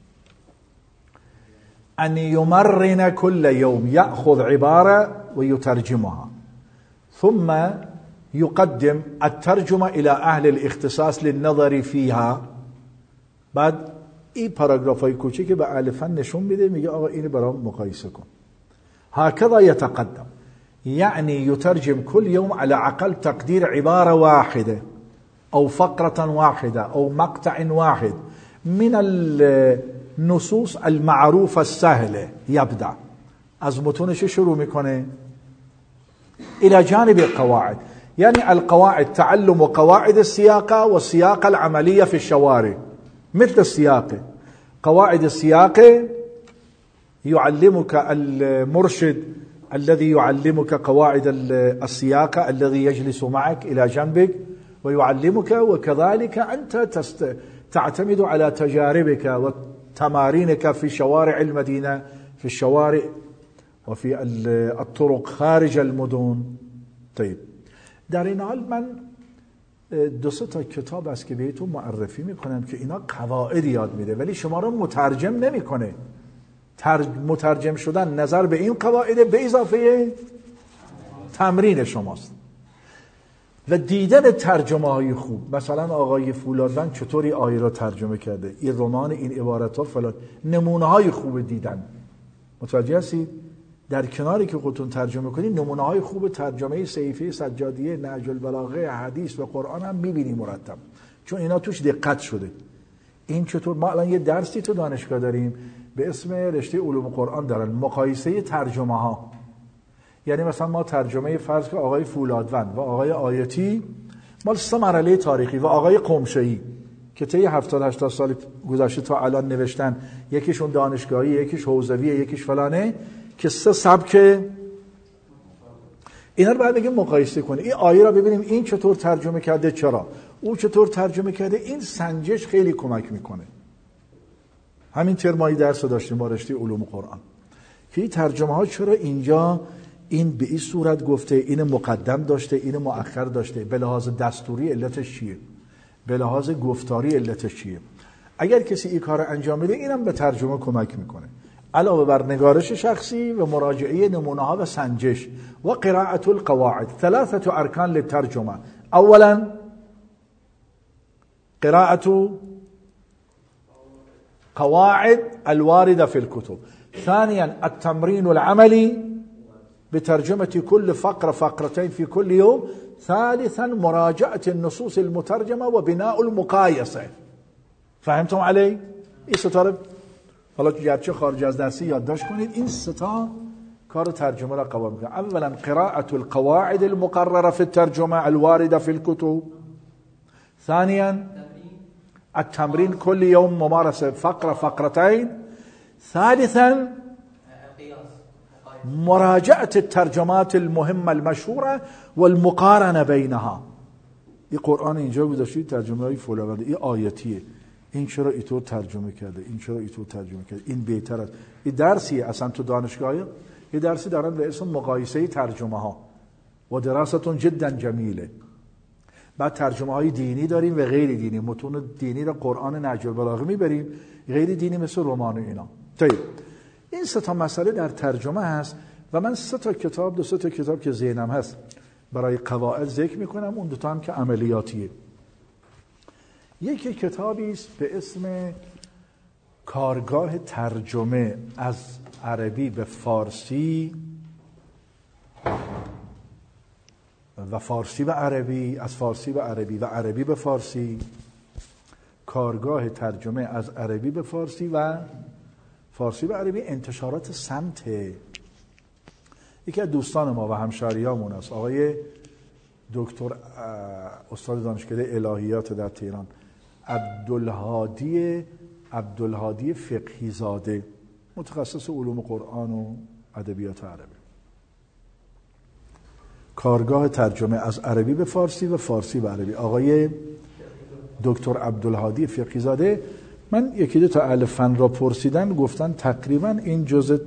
أن يمرن كل يوم، يأخذ عبارة ويترجمها ثم يقدم الترجمة إلى أهل الاختصاص للنظر فيها. بعد این پاراگرافای کوچیک به اهل فن نشون میده، میگه آقا اینو برام مقایسه کن. هكذا يتقدم، يعني يترجم كل يوم على أقل تقدير عبارة واحدة أو فقرة واحدة أو مقطع واحد من النصوص المعروفة السهلة. يبدأ از متونش شروع میکنه إلى جانب القواعد، يعني القواعد تعلم قواعد السياقة والسياقة العملية في الشوارع. مثل السياقة، قواعد السياقة يعلمك المرشد الذي يعلمك قواعد السياقة الذي يجلس معك إلى جنبك ويعلمك، وكذلك أنت تعتمد على تجاربك وتمارينك في شوارع المدينة، في الشوارع وفي الطرق خارج المدن. طيب در این حال من 2-3 تا کتاب است که بهتون معرفی میکنم که اینا قواعد یاد میده ولی شما رو مترجم نمیکنه. مترجم شدن نظر به این قواعد به اضافه تمرین شماست و دیدن ترجمه های خوب. مثلا آقای فولادبند چطوری آیه را ترجمه کرده، این رمان، این عبارت ها فلان، نمونه های خوب دیدن. متوجه هستید؟ در کناری که خودتون ترجمه کنید نمونه‌های خوب ترجمه صحیفه سجادیه، نهج البلاغه، حدیث و قرآن هم می‌بینید مرتب، چون اینا توش دقت شده. این چطور؟ ما الان یه درسی تو دانشگاه داریم به اسم رشته علوم قرآن دارن، مقایسه ترجمه ها. یعنی مثلا ما ترجمه فرض که آقای فولادوند و آقای آیتی مال 3 مرحله تاریخی و آقای قمشه‌ای که طی 70-80 سال گذشته تا الان نوشتن، یکیشون دانشگاهی، یکیش حوزویه، یکیش فلانه، که 3 سبک، اینا رو باید بگیم مقایسه کنیم. این آیه را ببینیم این چطور ترجمه کرده، چرا اون چطور ترجمه کرده. این سنجش خیلی کمک میکنه. همین ترمایی درس رو داشتیم با رشته علوم قرآن که این ترجمه ها چرا اینجا این به این صورت گفته، این مقدم داشته، این مؤخر داشته، به لحاظ دستوری علتش چیه، به لحاظ گفتاری علتش چیه. اگر کسی این کار انجام بده اینم به ترجمه کمک میکنه، علاوه بر نگارش شخصی و مراجعه نمونه ها و سنجش. و قراءة القواعد 3 ارکان للترجمه. اولا قراءة قواعد الواردة في الكتب. ثانيا التمرين العملي بترجمة كل فقرة فقرتين في كل يوم. ثالثا مراجعة النصوص المترجمة وبناء المقايسة. فهمتم علي؟ این ستاره حالا گرچه خارج از درسی یادداشت کنید، این 3 کار ترجمه را قوام میکنه. اولا قراءة القواعد المقررة في الترجمة الواردة في الكتب. ثانيا التمرين كل يوم ممارسة فقرة فقرتين. ثالثا مراجعة الترجمات المهمة المشهورة والمقارنة بينها. این قرآن اینجا گذاشتید ترجمه های فلان، این آیتیه، این چرا اینطور ترجمه کرده، این چرا اینطور ترجمه کرده، این بهتر است. این درسیه اصلا تو دانشگاه، یه درسی دارن به اسم مقایسه ترجمه ها و دراستون جدا جمیله. بعد ترجمه های دینی داریم و غیر دینی، متون دینی را قرآن نهج البلاغه میبریم، غیر دینی مثل رمان و اینا. طيب این 3 مسئله در ترجمه هست و من 3 کتاب، 2 کتاب که ذهنم هست برای قواعد ذکر میکنم، اون 2 هم که عملیاتیه. یکی کتابی است به اسم کارگاه ترجمه از عربی به فارسی و فارسی به عربی، از فارسی به عربی و عربی به فارسی. کارگاه ترجمه از عربی به فارسی و فارسی به عربی. انتشارات سمت. یکی از دوستان ما و همشهریامون است، آقای دکتر استاد دانشکده الهیات در تهران، عبدالهادی فقهی زاده، متخصص علوم قرآن و ادبیات عربی. کارگاه ترجمه از عربی به فارسی و فارسی به عربی، آقای دکتر عبدالهادی فقهی زاده. من 1-2 تا اهل فن را پرسیدن، گفتن تقریبا این جزء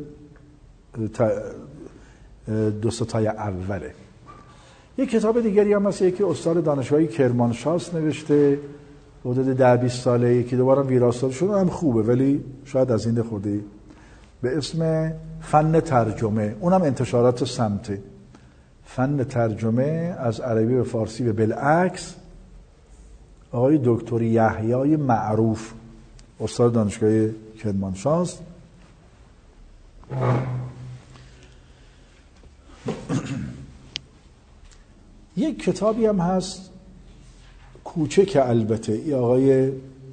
2 تای اوله. یک کتاب دیگری هم هست، یکی استاد دانشگاهی کرمانشاه نوشته، حدود 10-20 ساله، یکی دوباره ویراستاد شده، هم خوبه ولی شاید از این خورده، به اسم فن ترجمه. اونم انتشارات سمته. فن ترجمه از عربی به فارسی و بالعکس، آقای دکتر یحیی معروف، استاد دانشگاه کرمانشاه. یک کتابی هم هست کوچک البته، ای آقای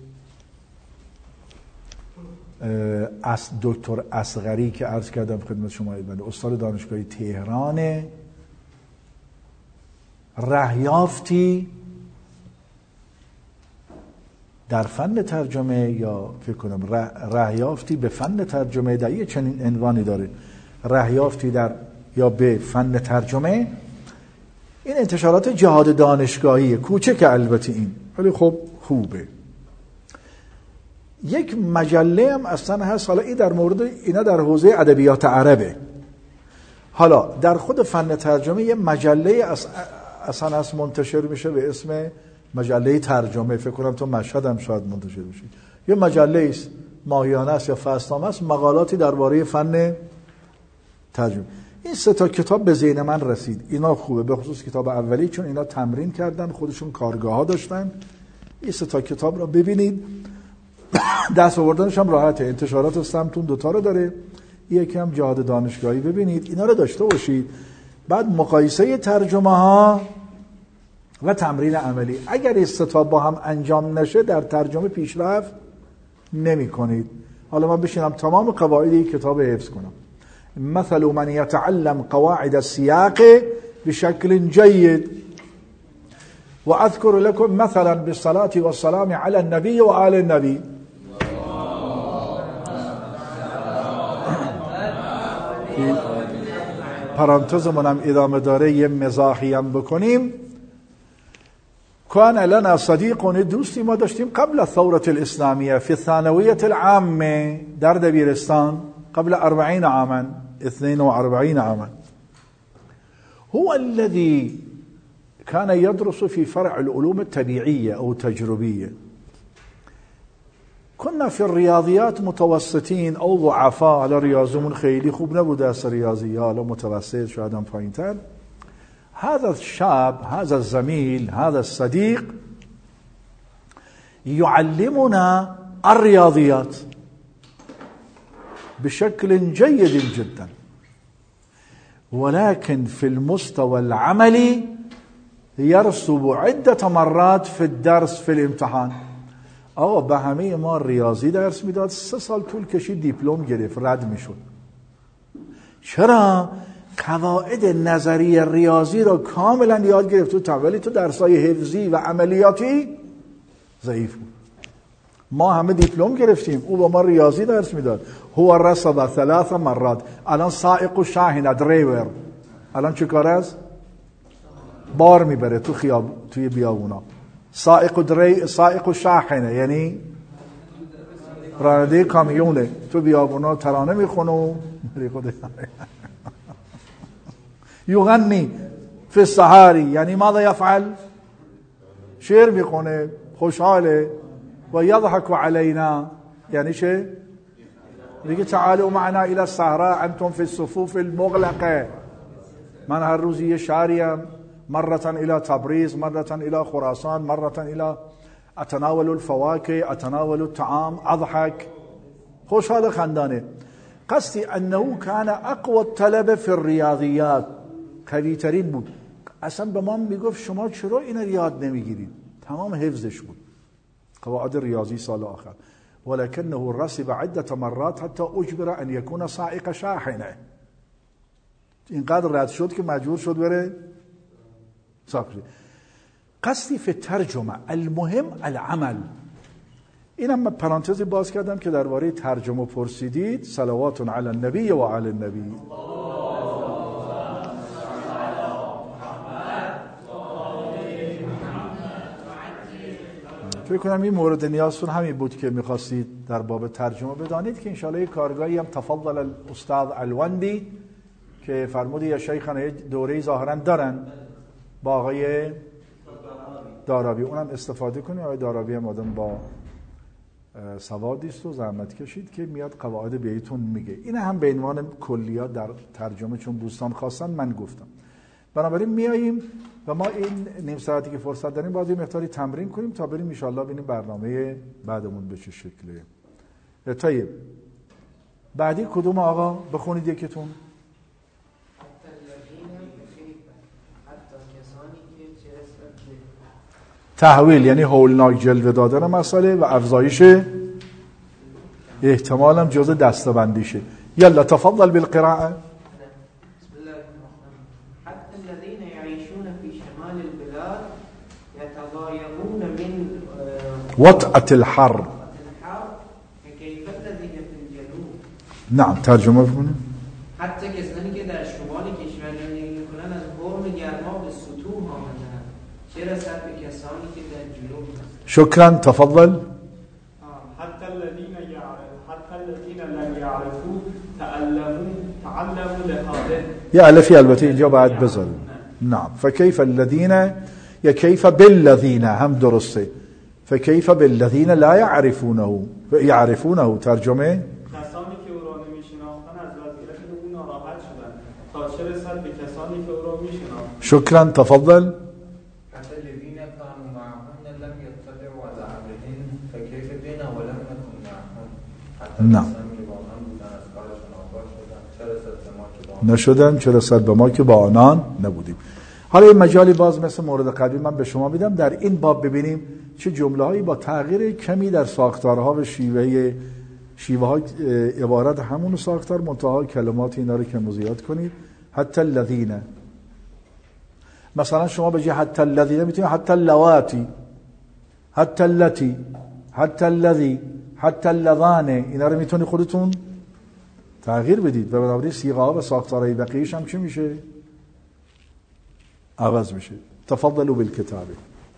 دکتر اصغری که عرض کردم خدمت شما، استاد دانشگاه تهران، رهیافتی در فن ترجمه، یا فکر کنم رهیافتی به فن ترجمه، در یه چنین عنوانی داره، رهیافتی در یا به فن ترجمه. این انتشارات جهاد دانشگاهیه، کوچک البته این، ولی خب خوبه. یک مجله هم اصلا هست، حالا این در مورد اینا در حوزه ادبیات عربه. حالا در خود فن ترجمه یه مجله اصلا هست منتشر میشه به اسم مجله ترجمه، فکر کنم تو مشهد هم شاید منتشر بشه. یه مجله است ماهیانه است یا فصلنامه است، مقالاتی درباره فن ترجمه. این 3 کتاب به ذهن من رسید، اینا خوبه، به خصوص کتاب اولی، چون اینا تمرین کردن، خودشون کارگاه ها داشتن. این 3 کتاب رو ببینید، دست آوردنش هم راحته. انتشارات سمتون 2 رو داره، یکم جهاد دانشگاهی ببینید، اینا رو داشته باشید. بعد مقایسه ترجمه ها و تمرین عملی. اگر این سه تا با هم انجام نشه در ترجمه پیشرفت نمی کنید. حالا من بشینم تمام قواعد این کتاب حفظ کنم. مثل من يتعلم قواعد السياق بشكل جيد وأذكر لكم مثلا بالصلاة والسلام على النبي وآل النبي. پرانتز منم ادامه داره، یه مزاحی هم بکنیم. كان لنا صديق، دوستی ما داشتیم قبل الثورة الإسلامية في الثانوية العامة در دبیرستان قبل 40 عاما 42 عاما. هو الذي كان يدرس في فرع العلوم الطبيعية أو تجربية. كنا في الرياضيات متوسطين أو ضعفاء، على رياضيمون خیلی خوب نبود، از ریاضی حالا متوسط شاید هم پایین‌تر. هذا الشاب، هذا الزميل، هذا الصديق يعلمنا الرياضيات بشكل جيد جدا، ولكن في المستوى العملي يرسب عدة مرات في الدرس في الامتحان. آقا به همه ما ریاضی درس میداد، 3 سال طول کشید دیپلم گرفت، رد میشد. چرا؟ قواعد نظری ریاضی رو کاملا یاد گرفت، ولی تو درسای حفظی و عملیاتی ضعیف بود. ما همه دیپلم گرفتیم، او با ما ریاضی درس میداد. هو رسب 3 مرات. الان سائق و شاحنه دریور، الان چه کار است؟ بار میبره توی بیابونا. سائق و شاحنه یعنی راننده کامیونه، تو بیابونا ترانه میخونه و یغنی فی الصحاری، یعنی ماذا یفعل؟ شعر میخونه، خوشحاله. و یضحک علینا، یعنی چه؟ میگه تعالوا معنا الى الصحراء انتم في الصفوف المغلقه. من هر روز یه شعریم، مرة الى تبریز، مرة الى خراسان، مرة الى اتناول الفواكه، اتناول الطعام، اضحك، خوشحال خندانه. قصدی انه كان اقوى الطلبه في الرياضيات، قوی ترین بود. اصلا به ما میگفت شما چرا این یاد نمیگیرید؟ تمام حفظش بود قواعد ریاضی سال آخر. ولكنه رسب عدة مرات حتى اجبر ان يكون سائق شاحنه. اینقدر رد شد که مجبور شد بره ساکری. قصدی فی ترجمه المهم العمل. اینم من پرانتزی باز کردم که درباره ترجمه پرسیدید. صلوات علی النبی و علی النبی. فکر کنم این مورد نیازتون همین بود که میخواستید در باب ترجمه بدانید که انشاءالله یک کارگاهی هم تفضل الاستاذ الوندی که فرمودی یا شیخانه دوره ظاهرا دارن با آقای دارابی، اونم استفاده کنید. آقای دارابی هم آدم با سوادیست و زحمت کشید که میاد قواعد بهتون میگه. این هم به عنوان کلیات در ترجمه، چون دوستان خواستن من گفتم. بنابراین میاییم و ما این نیم ساعتی که فرصت داریم باید یه مقداری تمرین کنیم تا بریم ان شاء الله ببینیم برنامه بعدمون به چه شکله. طيب بعدی کدوم آقا بخونید یکیتون؟ تحویل یعنی هولناک جلوه دادن مسئله و افزایش احتمالم جزء دستبندیشه. یلا تفضل بالقراءه. وطأة الحر.
كيف الذين في الجنوب.
نعم ترجمه بکنید.
حتی کسانی که در شمال کشور زندگی میکنن از حرم گرما به سطوح آمدن، چه رسد به کسانی که در جنوب هستند.
شكرا تفضل.
حتى الذين لم يعرفوا تعلموا لهذا.
يا الفي البته اینجا باید بذاریم. نعم فكيف الذين یا كيف بالذين هم درسته. فكيف بالذين لا يعرفونه يعرفونه ترجمه
کسانی که او را نمیشناختند از وضعیت او ناراحت شدند تا چه رسد به کسانی که او را میشناختند.
شكرا تفضل.
حتى الذين كانوا معهن لم يطلعوا على امرهن فكيف بنا ولم نكن معهم.
نعم. نشدن چه رسد به ما که با آنان نبودیم. حالا این مجالی باز مثل مورد قبلی من به شما میدم در این باب ببینیم چه جمله هایی با تغییر کمی در ساختارها و شیوه ها عبارت همون ساختار منتها کلمات اینا رو کم و زیاد کنید. حتی الذین، مثلا شما به جای حتی الذین میتونید حتی اللواتی، حتی اللتی، حتی الذی، حتی اللذان، اینا رو میتونید خودتون تغییر بدید و بنابراین صیغه ها و ساختارهای بقیه‌اش هم چی میشه؟ عوض میشه. تفضلوا بالکتاب.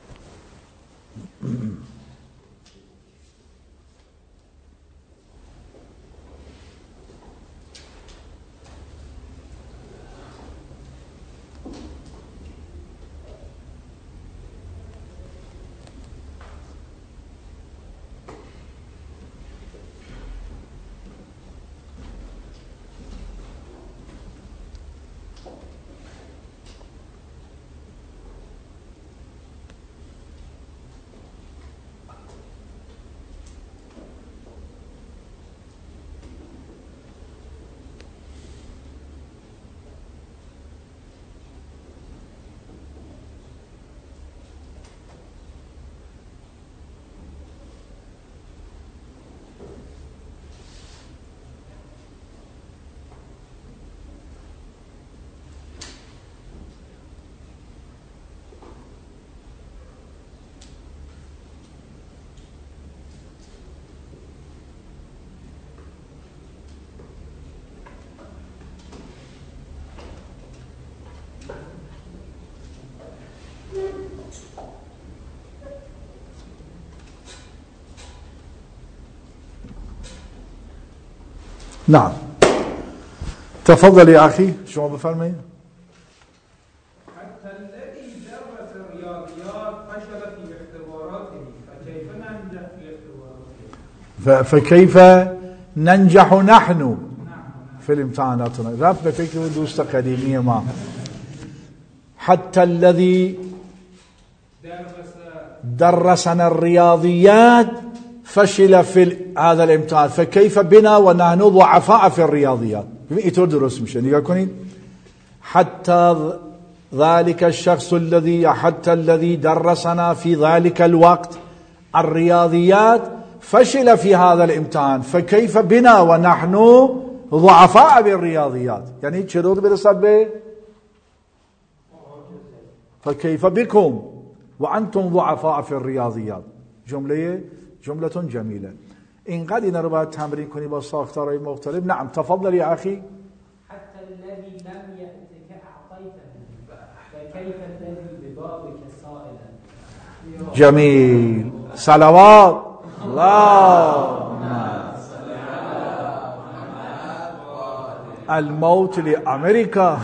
نعم تفضل يا أخي. شما بفرمایید.
حتى الذي درس الرياضيات فشل في اختباراته فكيف ننجح في اختباراته؟
فكيف ننجح نحن في الامتحاناتنا. رفت به فکر دوست قدیمی ما. حتى الذي درسنا الرياضيات فشل في هذا الامتحان فكيف بنا ونحن ضعفاء في الرياضيات. اینطور درست میشه. نگاه کنید. حتى ذلك الشخص حتى الذي درسنا في ذلك الوقت الرياضيات فشل في هذا الامتحان فكيف بنا ونحن ضعفاء بالرياضيات. یعنی چطور برسد به فكيف بكم وانتم ضعفاء في الرياضيات. جملتون جمیله. اینقدر اینا رو باید تمرین کنی با ساختارهای مختلف. نعم تفضل یا اخی.
حتی الذی لم یأتک اعطیتنی فکیف الذی ببابک سائلا.
جمیل. صلوات الله الموت لأمريكا.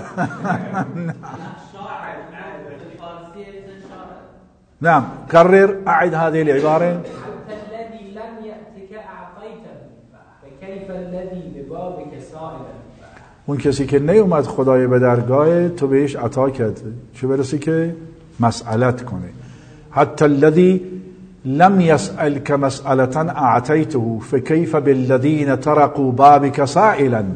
نعم كرر أعد هذه العبارة. اون کسی که نیومد خدای به درگاه تو بهش عطا کرد چه برسی که مسئلت کنه. حتی الذي لم يسألك مسألة اعطيته فكيف بالذين تركوا بابك سائلا.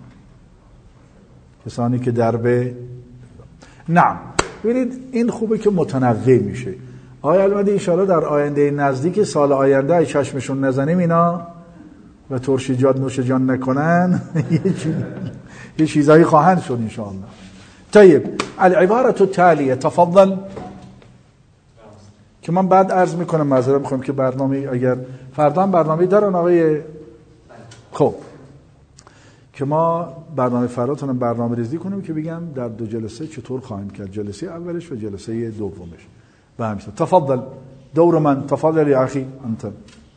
کسانی که دربه. نعم ببینید این خوبه که متنوع میشه. آیا البته اشاره در آینده نزدیک سال آینده ای چشمشون نزنیم اینا و ترشیجات نوش جان نکنن یه چیزایی خواهند شد ان شاء الله. طيب العبارة التالية تفضل. که من بعد عرض میکنم معذرت میخوام که برنامه اگر فردا برنامه دارن آقای خب که ما برنامه فراتون برنامه ریزی کنیم که بگم در 2 جلسه چطور خواهیم کرد، جلسه اولش و جلسه دومش. و همین تفضل دور من. تفضل يا اخي انت.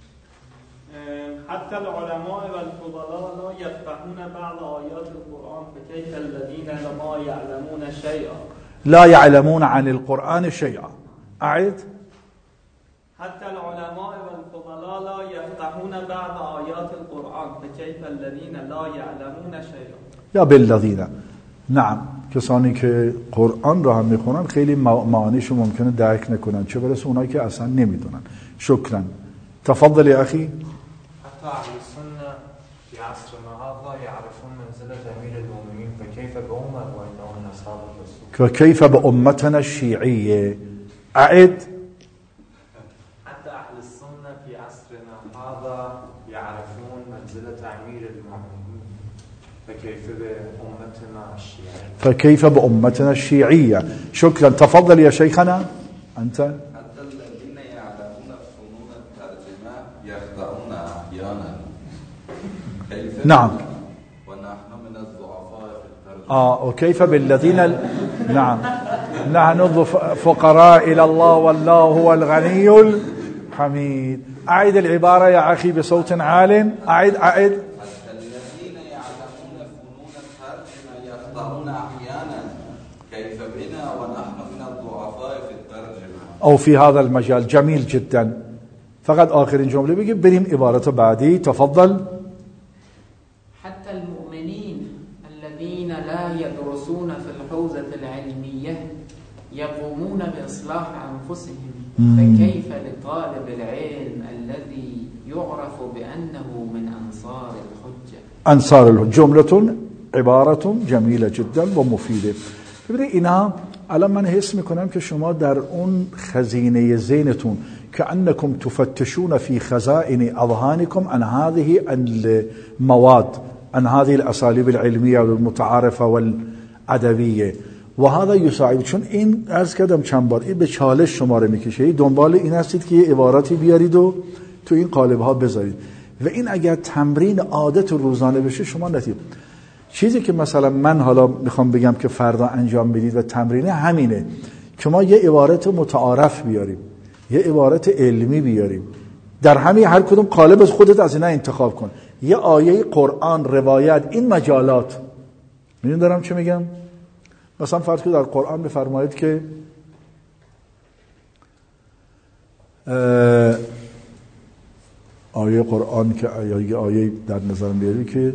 حتى العلماء والفضلاء لا يفقهون بعض آيات القرآن فكيف الذين لا يعلمون شيئا.
لا يعلمون عن القرآن شيئا. أعد.
حتى العلماء والفضلاء لا يفقهون بعض آيات القرآن فكيف الذين لا يعلمون شيئا.
یا بالذین. نعم کسانی که قرآن را هم میخونن خیلی معانیشو ممکنه درک نکنن چه برسه اونایی که اصلا نمیدونن. شکرا. تفضل يا اخي.
حتى أهل السنة في عصرنا هذا يعرفون منزلة أمير المؤمنين فكيف
فكيف بأمتنا الشيعية أعد.
حتى أهل السنة في عصرنا هذا يعرفون منزلة أمير المؤمنين، فكيف بأمتنا الشيعية؟
فكيف بأمتنا الشيعية. شكرا. تفضل يا شيخنا أنت.
حتى الذين يعلمون فنون الترجمة يخطئون أحيانا. كيف
نعم.
ونحن من الضعفاء في الترجمة.
وكيف بالذين نعم نحن فقراء إلى الله والله هو الغني الحميد. أعد العبارة يا أخي بصوت عال. أعد.
حتى الذين يعلمون فنون الترجمة يخطئون أحيانا، كيف بنا ونحن من الضعفاء في الترجمة.
أو في هذا المجال. جميل جدا. فقط آخر جملة بيجي بريم عبارة بعدي. تفضل.
حتى المؤمنين الذين لا يدرسون في الحوزة العلمية يقومون بإصلاح أنفسهم، فكيف لطالب العلم الذي يعرف بأنه من أنصار الحجة.
أنصار الحجة جملة عبارة جميلة جدا ومفيدة. ببینید اینا الان من حس میکنم که شما در اون خزینه ذهنتون كأنكم تفتشون في خزائن أذهانكم عن هذه المواد، عن هذه الأساليب العلمية والمتعارفة والأدبية و هذا يساعد. چون این عرض کردم چند بار این به چالش شما رو میکشه. دنبال این هستید که یه عباراتی بیارید و تو این قالب ها بذارید و این اگر تمرین عادت روزانه بشه شما نتیجه. چیزی که مثلا من حالا میخوام بگم که فردا انجام بدید و تمرینه همینه که ما یه عبارت متعارف بیاریم، یه عبارت علمی بیاریم، در همین هر کدوم قالب از خودت از اینا انتخاب کن. یه آیه قرآن، روایت، این مجالات. میدونی دارم چه میگم؟ مثلا فرض کنید در قرآن بفرمایید که آیه قرآن که آیه در نظر بیاری که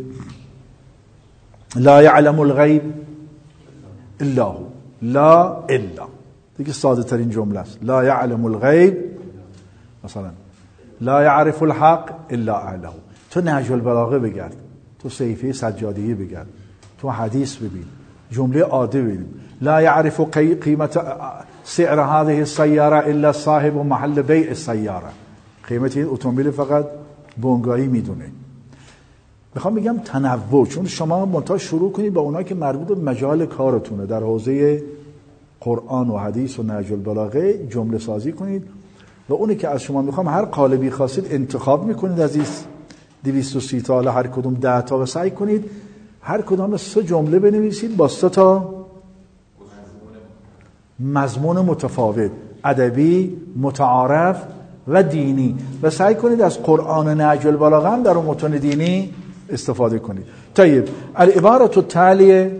لا يعلم الغیب الا هو، لا الا، دیگه ساده ترین جمله است. لا يعلم الغیب، مثلا لا يعرف الحق الا اهله. تو نهج البلاغه بگرد، تو صحیفه سجادیه بگرد، تو حدیث ببین، جمله عادی ببین. لا يعرف قیمت سعر هذه السياره الا صاحب محل بیع السياره. قیمت این اتومبیل فقط بونگایی میدونه. میخوام بگم تنوع، چون شما منتها شروع کنید با اونایی که مربوط به مجال کارتونه در حوزه قرآن و حدیث و نهج البلاغه جمله سازی کنید و اونی که از شما میخوام هر قالبی خواستید انتخاب میکنید از این 230 تا هر کدوم 10 تا و سعی کنید هر کدام 3 جمله بنویسید با 3 تا مضمون متفاوت، ادبی، متعارف و دینی، و سعی کنید از قرآن و نهج البلاغه هم در اون متون دینی استفاده کنید. طيب العبارة التالية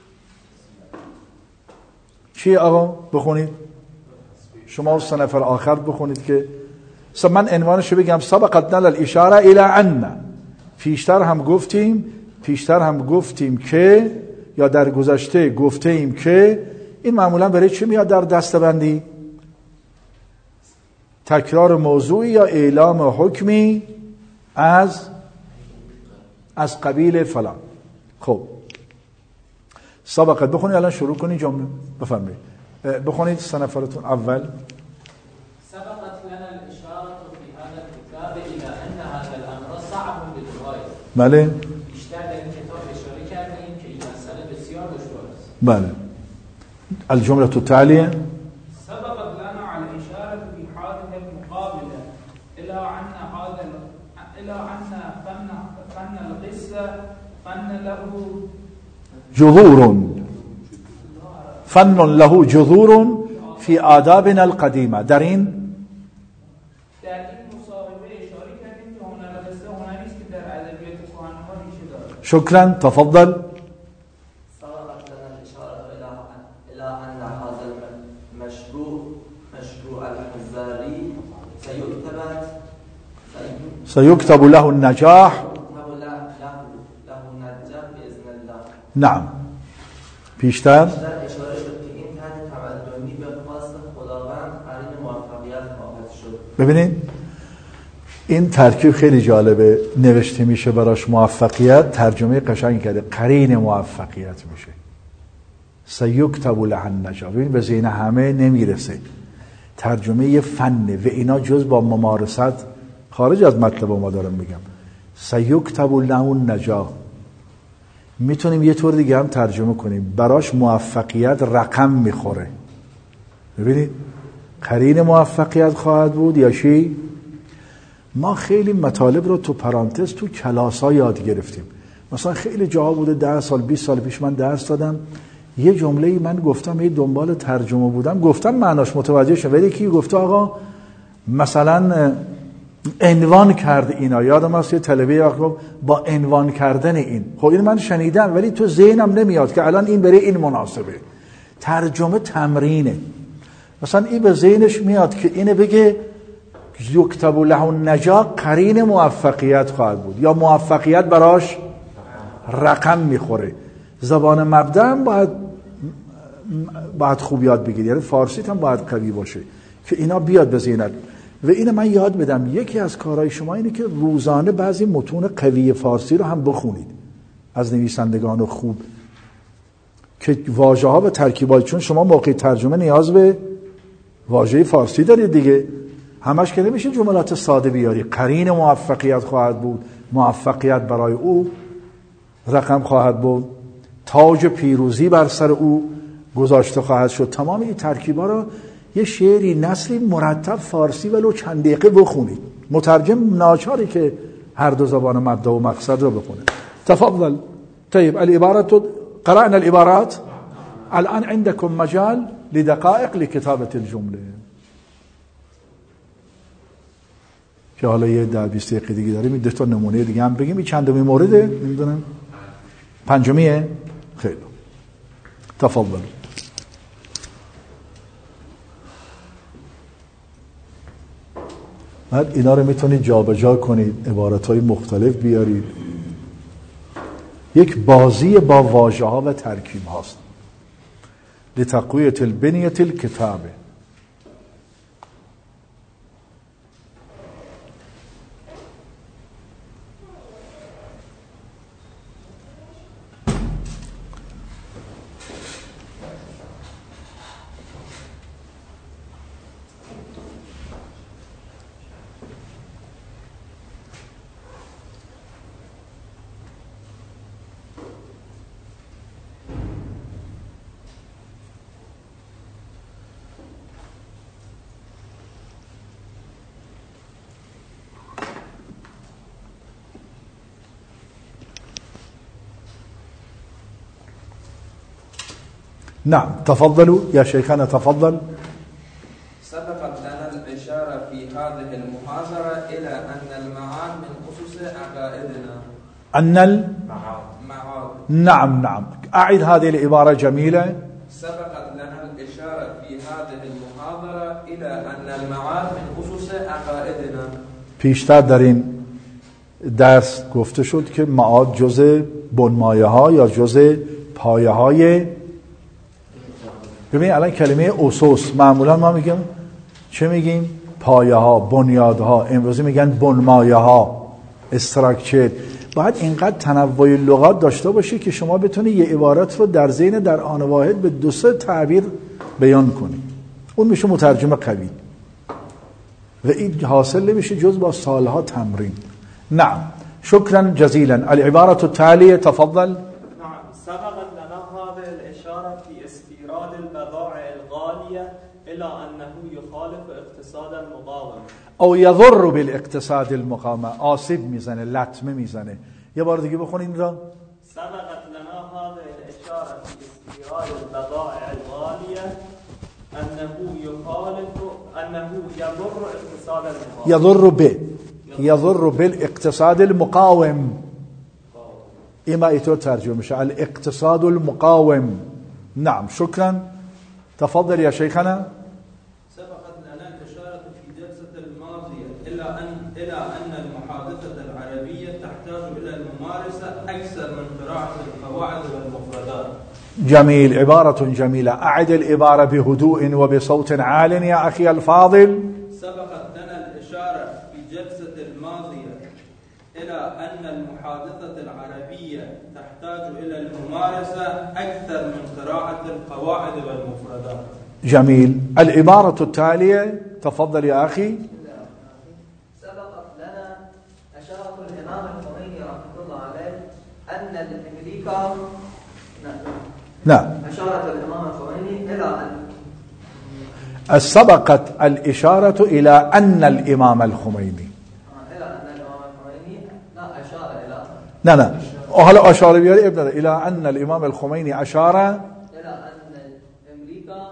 چیه آقا؟ بخونید شما 3 نفر آخر بخونید که من عنوانشو بگم سبقت نل الاشاره الى ان. پیشتر هم گفتیم که، یا در گذشته گفتیم که. این معمولا برای چی میاد در دستبندی؟ تکرار موضوعی یا اعلام حکمی از قبیل فلان. خب سبقت بخونید، الان شروع کنید جمله. بفرمایید بخونید 3 نفرتون. اول
سبقت لنا الاشاره في هذا الكتاب الى ان هذا الامر صعب للغايه.
بله.
بیشتر در این کتاب اشاره کردیم که این مسئله بسیار دشوار است.
بله. الجمله التاليه
سبقت لنا على الاشاره في هذه المقابله الى ان فن القصه فن له جذور في آدابنا القديمة. در این مصاحبه اشاره کردیم که هنر قصه هنری است که در ادبیات کهنه ریشه دارد.
شكرا. تفضل.
سبقت لنا الاشاره الى ان هذا المشروع الحزاري
سيكتب له النجاح. نعم. پیشتر
اشاره شد که این تحت تمدنی به خواست خداوند قرین موفقیت خواهد شد.
ببینید این ترکیب خیلی جالبه، نوشته میشه براش موفقیت، ترجمه قشنگ کرده قرین موفقیت میشه. سیکتب لها النجا. ببین به ذهن همه نمیرسه، ترجمه یه فنه و اینا جز با ممارست خارج از مطلب ما دارم میگم. سیکتب لها النجا میتونیم یه طور دیگه هم ترجمه کنیم، براش موفقیت رقم میخوره. ببینید قرین موفقیت خواهد بود یا چی؟ ما خیلی مطالب رو تو پرانتز تو کلاس ها یاد گرفتیم. مثلا خیلی جاها بوده 10 سال 20 سال پیش من درس دادم، یه جمله‌ای من گفتم هی دنبال ترجمه بودم، گفتم معناش متوجه شد، ولی کی گفته آقا مثلا عنوان کرد اینا. یادم هست یه طلبه وقت با عنوان کردن این، خب این من شنیدم ولی تو ذهنم نمیاد که الان این برای این مناسبه. ترجمه تمرینه. مثلا این به ذهنش میاد که اینه بگه یکتب له النجا قرین موفقیت خواهد بود یا موفقیت براش رقم میخوره. زبان مبدأ هم باید خوب یاد بگیری، یعنی فارسیت هم باید قوی باشه که اینا بیاد به ذهنت. و اینو من یاد بدم یکی از کارهای شما اینه که روزانه بعضی متون قوی فارسی رو هم بخونید از نویسندگان خوب که واژه ها و ترکیبات، چون شما موقع ترجمه نیاز به واژه فارسی دارید دیگه، همش که نمیشه جملات ساده بیاری. قرین موفقیت خواهد بود، موفقیت برای او رقم خواهد بود، تاج پیروزی بر سر او گذاشته خواهد شد. تمام این ترکیبا رو یه شعری نثری مرتب فارسی ولو چند دقیقه بخونید. مترجم ناچاری که هر دو زبان مبدا و مقصد رو بخونه. تفضل. طيب العبارات قرأنا العبارات الان عندكم مجال لدقائق لكتابة الجمله که حالا یه 10-20 دقیقه دیگه داریم. این 2 تا نمونه دیگه هم بگیم. این چندمین مورده؟ نمیدونم پنجمیه؟ خیلی تفضل. بعد اینا رو میتونید جابجا کنید، عبارتهای مختلف بیارید. یک بازی با واژه ها و ترکیب هاست. لتقویت البنیة الکتابه. نعم تفضلوا يا شيخنا تفضل.
سبقت لنا الإشارة في هذه المحاضرة إلى أن المعاد من أسس عقائدنا.
أن
المعاد.
نعم أعد هذه العبارة جميلة.
سبقت لنا الإشارة في هذه المحاضرة إلى أن المعاد من أسس عقائدنا.
پیشتر در این درس گفته شد که معاد جزء بنمایه ها یا جزء پایه های. ببین الان کلمه اسس معمولا ما میگیم چه میگیم؟ پایه ها، بنیادها. امروزی میگن بنمایه ها، استراکچر. باید اینقدر تنوع لغات داشته باشی که شما بتونی یه عبارت رو در ذهن در آن واحد به 2-3 تعبیر بیان کنی. اون میشه مترجم قوی و این حاصل نمیشه جز با سالها تمرین. نعم شكرا جزيلا. العبارة التالية تفضل.
نعم سبقت لنا هذه الإشارة في استيراد البضائع الغالية إلى أنه يخالف اقتصاد المقاومة
او يضر بالاقتصاد المقاومة. آسیب میزنه، لطمه میزنه. یه بار دیگه بخونین را.
سبقت لنا هذه الإشارة في استيراد البضائع الغالية أنه يضر اقتصاد المقاومة.
يضر بالاقتصاد المقاوم. إما إيتو ترجمة الاقتصاد المقاوم. نعم شكرا. تفضل يا شيخنا.
سبقت لنا الإشارة في جلسة الماضية إلى أن المحادثة العربية تحتاج إلى الممارسة أكثر من قراءة القواعد والمفردات.
جميل، عبارة جميلة. أعد العبارة بهدوء وبصوت عال يا أخي الفاضل.
سبقت لنا الإشارة في جلسة الماضية إلى أن المحادثة العربية تحتاج إلى الممارسة أكثر من قراءة القواعد والمفردات.
جميل. العبارة التالية تفضل يا أخي.
سبقت لنا أشارة الإمام الخميني رحمه الله عليه أن الأمريكا
نعم
أشارة الإمام الخميني إلى أن
سبقت الإشارة إلى أن الإمام الخميني
إلى أن الإمام الخميني لا أشار إلى
لا وهلا أشار إلى أن الإمام الخميني أشار
إلى أن أمريكا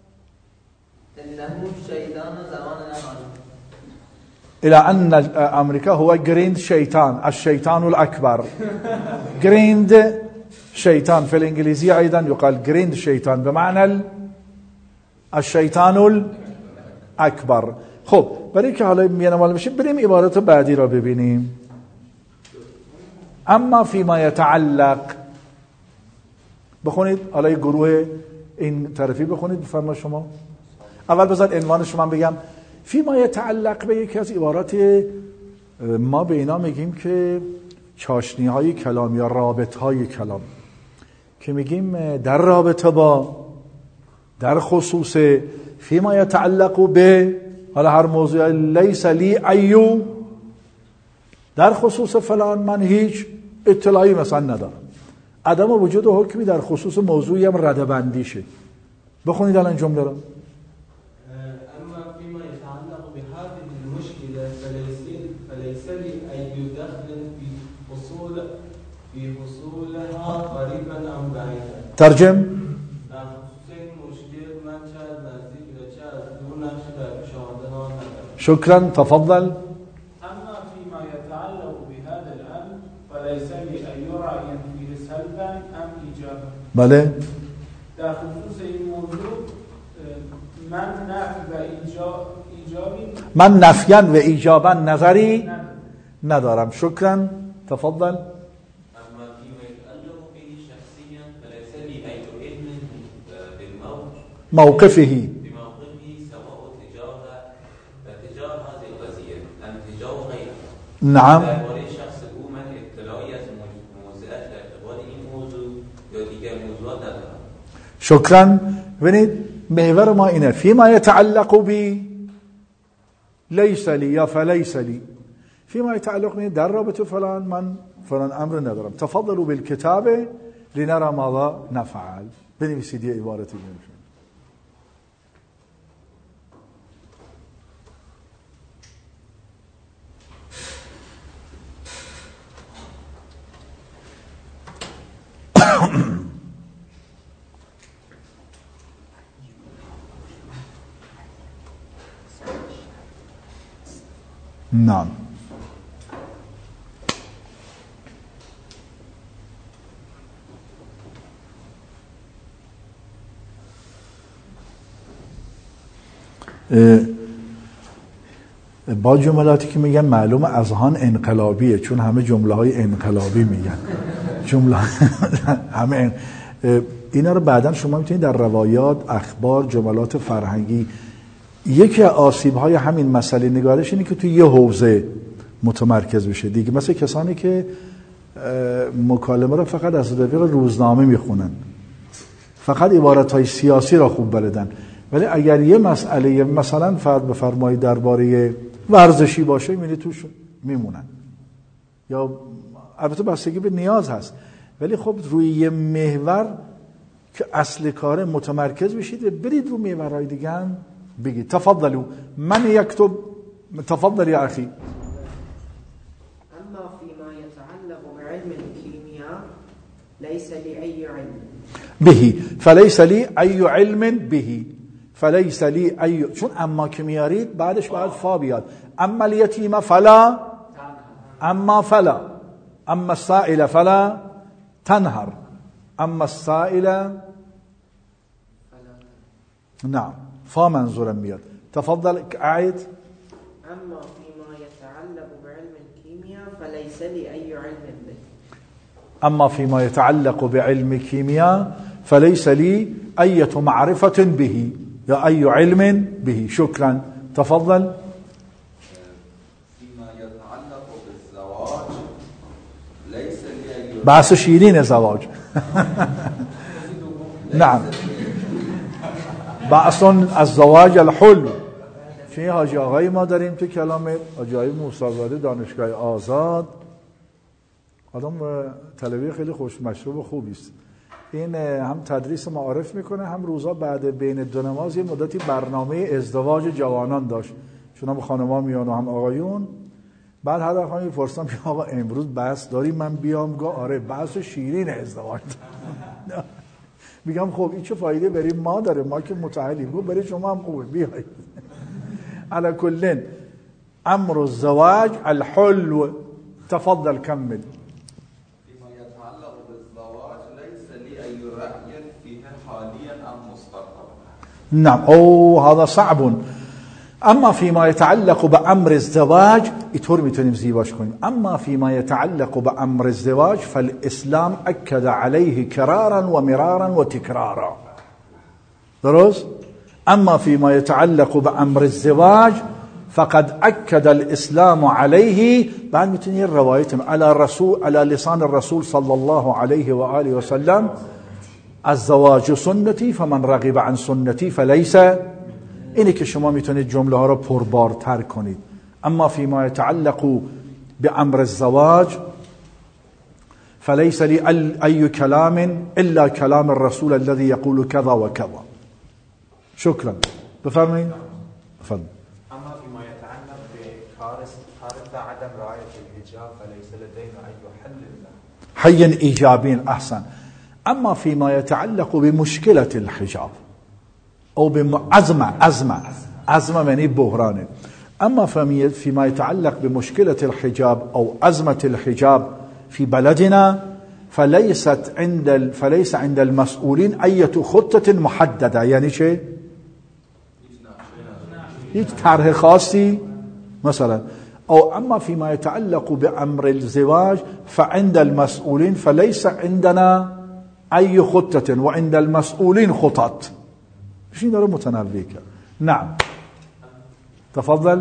إنه شيطان زماننا هذا،
إلى أن أمريكا هو جريند شيطان، الشيطان الأكبر. جريند شيطان في الإنجليزية أيضا يقال جريند شيطان بمعنى الشیطان الاکبر. خب برای که حالا میانمال بشیم بریم عبارت بعدی را ببینیم. اما فيما يتعلق بخونید، حالا گروه این طرفی بخونید بفرما شما. اول بذار عنوان شما بگم. فيما يتعلق به یکی از عبارات ما به اینا میگیم که چاشنی های کلام یا رابط های کلام، که میگیم در رابطه با، در خصوص فيما يتعلق به، حالا هر موضوع لیس لی ایو، در خصوص فلان من هیچ اطلاعی مثلا ندارم. عدم وجود حکمی در خصوص موضوعی هم ردبندی شه. بخونید الان جمله را.
اما فيما يتعلق بهذه المشكلة فليس لي أي دخل في حصولها قريبا أم بعيدا.
ترجم. شكرا تفضل.
أما فيما يتعلق بهذا الأمر فليس لي أن يرى فيه سلبا أم إيجابا.
بله.
در خصوص این موضوع
من نفیا و ایجابا نظری ندارم. شكرا تفضل.
أما فيما يتعلق به شخصيا فليس لي أي علم
موقفه نعم.
درباره شخص او من اطلاعی از موضوعات در ارتباط این موضوع یا دیگر موضوعات ندارم.
شکرا. ببینید محور ما اینه. فيما يتعلق بی لیس لی یا فلیس لی. فيما يتعلق بی در رابطه فلان من فلان امر ندارم. تفضلوا بالكتاب لنرى ماذا نفعل. بنویسید یه عبارتی بنویسید. نعم. با جملاتی که میگن معلوم اذهان انقلابیه، چون همه جمله های انقلابی میگن. جمله همه اینا رو بعداً شما میتونید در روایات، اخبار، جملات فرهنگی. یکی از آسیب‌های همین مسئله نگارش اینه که توی یه حوزه متمرکز بشه دیگه. مثل کسانی که مکالمه رو فقط از طریق روزنامه میخونن، فقط عبارت‌های سیاسی را خوب بلدن، ولی اگر یه مسئله مثلا فرض بفرمایید درباره ورزشی باشه میبینید توش میمونن، یا البته بستگی به نیاز هست، ولی خب روی یه محور که اصل کار متمرکز بشید و برید رو محورهای دیگه هم بگید. تفضلوا. من يكتب. تفضل يا أخي.
أما فيما يتعلق بعلم الكيمياء ليس لي أي علم
به. فليس لي أي علم به. فليس لي أي، چون اما که میارید بعدش باید فا بیاد. اما اليتيم فلا، اما فلا، اما السائل فلا تنهر، اما السائل نعم فا منظورم میاد. تفضل اعيد.
أما فيما يتعلق بعلم الكيمياء فليس لي أي علم به.
أما فيما يتعلق بعلم الكيمياء فليس لي أي معرفة به یا أي علم به. شكرا. تفضل.
فيما
يتعلق بالزواج ليس لي
بحث شیرین زواج نعم بحث الزواج الحلو. چه حاجی آقایی ما داریم تو کلام حاجی آقای موسی‌زاده دانشگاه آزاد، آدم طلبه خیلی خوش مشروب و خوبی است. این هم تدریس معارف میکنه، هم روزا بعد بین دو نماز یه مدتی برنامه ازدواج جوانان داشت، چون هم خانم‌ها میان و هم آقایون. بعد هر وقت میپرسم که آقا امروز بحث داریم من بیام؟ گفت آره بحث شیرین ازدواج. میگم خب این چه فایده بریم ما داره، ما که متأهلیم. گفت برای شما هم خوبه بیایید. على كل امر الزواج الحلو. تفضل كمل.
فيما يتعلق بالزواج ليس لي أي رأي فيه حاليا أم مستقبلا.
نعم هذا صعب. اما فيما يتعلق بأمر الزواج اینطور میتونیم زیباش کنیم. اما فيما يتعلق بأمر الزواج فالإسلام أكد عليه كرارا ومرارا وتكرارا. درست؟ اما فيما يتعلق بأمر الزواج فقد أكد الإسلام عليه. بعد میتونی روایت على لسان الرسول صلى الله عليه وآله وسلم الزواج سنتي فمن رغب عن سنتي فليس. اینه که شما میتونید جمله ها رو پربارتر کنید. اما فيما يتعلق بأمر الزواج فليس لي أي كلام إلا كلام الرسول الذي يقول كذا وكذا. شكرا. بفرمایید. بفرمایید.
اما فيما يتعلق بكارثة عدم رعاية الحجاب فليس لدينا أي حل له.
حي إيجابي أحسن. اما فيما يتعلق بمشكلة الحجاب او أزمة يعني بحرانه. اما فيما يتعلق بمشكلة الحجاب او أزمة الحجاب في بلدنا فليس عند المسؤولين أي خطة محددة. يعني چه؟ هیچ طرح خاصی مثلا. او اما فيما يتعلق بأمر الزواج فعند المسؤولين فليس عندنا أي خطة وعند المسؤولين خطط. شيء داره متنوع کرد. نعم تفضل.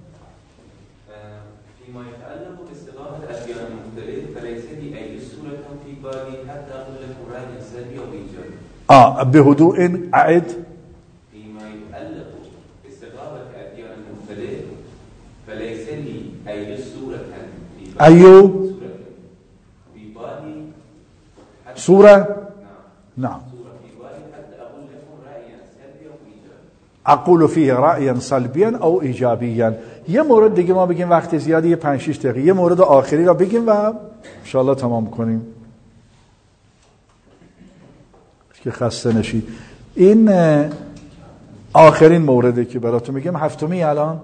فيما يتعلق باصطلاح الأديان المختلفة فليس لي أي صورة في بالي حتى أقول لكم رأي سلبي أو إيجابي.
بهدوء أعد.
فيما يتعلق باصطلاح الأديان المختلفة فليس لي أي صورة في بالي
صورة. نعم اقول فيه رأيا سلبيا او ايجابيا. یه مورد دیگه ما بگیم وقت زیادی 5-6 دقیقه، یه مورد آخری را بگیم و ان شاء الله تمام کنیم که خسته نشید. این آخرین مورده که براتون میگم. هفتمی الان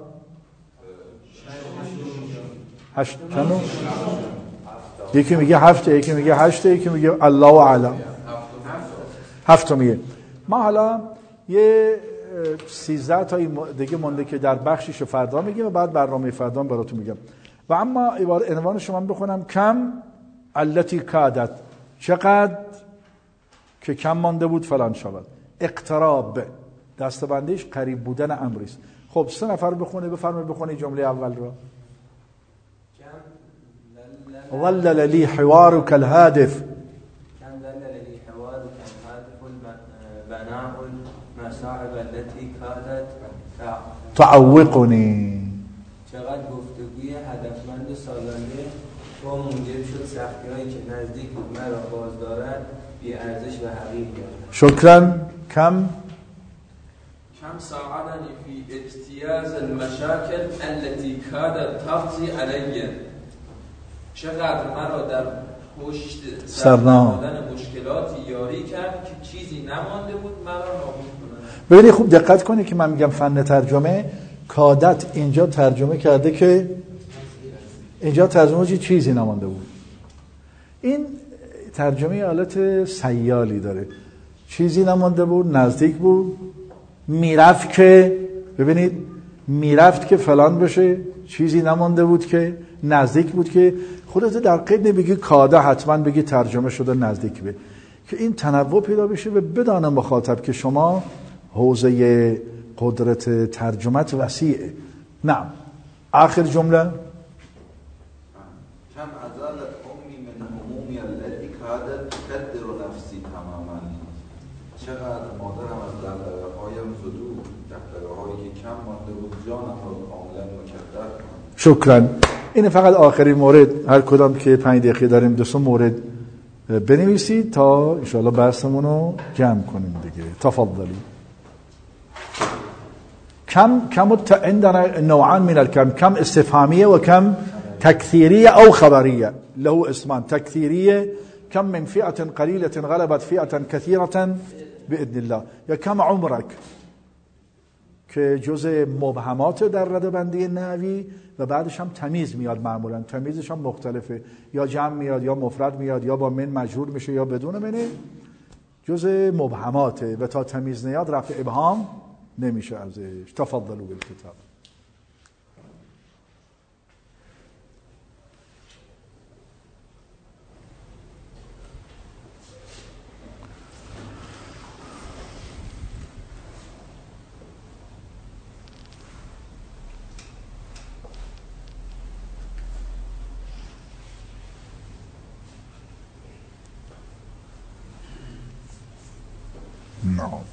8 چنو؟ یکی میگه 7، یکی میگه 8، یکی میگه الله اعلم. هفتمیه. ما حالا یه 13 تا دیگه مونده که در بخشش فردا میگیم و بعد برنامه فردا براتون میگم. و اما عنوان شما بخونم کم التي کادت، چقدر که کم مانده بود فلان شود. اقتراب دستبندیش قریب بودن امریست. خب 3 نفر بخونه. بخونه جمله اول رو. ظلل لي حوارك الهادف.
كم ظلل لي حوارك الهادف البناء المصاعب التي كادت
تعوقني.
چقدر گفتگوی هدفمند سالانه با موجب شد سختی‌هایی که نزدیک بود مرا باز دارد بی ارزش و حقیر گردد.
شکرا. کم
ساعدني في اجتياز المشاكل التي كادت تغطي علي. چقدر مرا در پشت سرنامه مشکلاتی یاری کرد که چیزی نمانده بود مرا نابود کنه.
ببینید خوب دقت کنید که من میگم فن ترجمه. کادت اینجا ترجمه کرده که اینجا ترجمه چیزی نمانده بود. این ترجمه حالت سیالی داره. چیزی نمانده بود، نزدیک بود، میرفت که ببینید میرفت که فلان بشه، چیزی نمانده بود که نزدیک بود که خودت در قید نبیگی کاده حتما بگی ترجمه شده نزدیک به، که این تنوع پیدا بشه و بدانم مخاطب که شما حوزه قدرت ترجمت وسیعه. نعم آخر جمله شکرا. این فقط آخرین مورد، هر کدام که 5 دقیقه داریم 2 مورد بنویسید تا انشاءالله بحثمون رو جمع کنیم دیگه. تفضلی. كم عندنا نوعان من الكم، كم استفهامية وكم تكثيرية أو خبرية. له اسمان: تكثيرية كم من فئة قليلة غلبت فئة كثيرة بإذن الله، یا كم عمرك که جزء مبهمات در ردبندی نحوی و بعدش هم تمیز میاد. معمولا تمیزش هم مختلفه، یا جمع میاد یا مفرد میاد یا با من مجرور میشه یا بدون منه. جزء مبهماته و تا تمیز نیاد رفع ابهام نمیشه ازش. تفضلوا بالکتاب. No.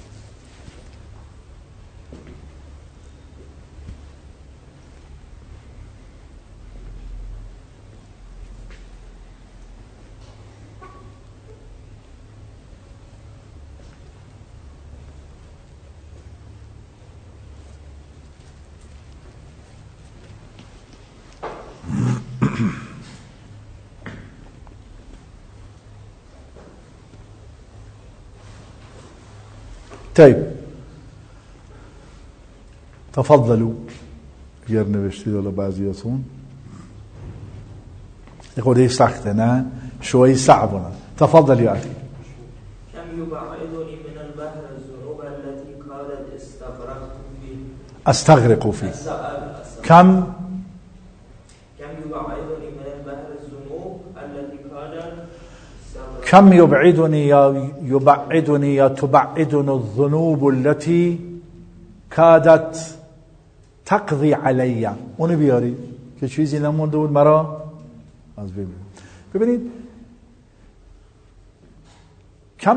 طيب تفضلوا. غير نوشتید ولا بعضیاتون خودی سخته نه شوي صعبه. تفضل يا اخي.
كم يبعدني من البحر الذنوب التي كادت
استغرق فيه. كم
يبعدني من البحر الذنوب التي كادت
كم يبعدني يا تبعدني الذنوب التي كادت تقضي علي. اونو بیاری که چیزی نمونده بود مرا از ببینید. كم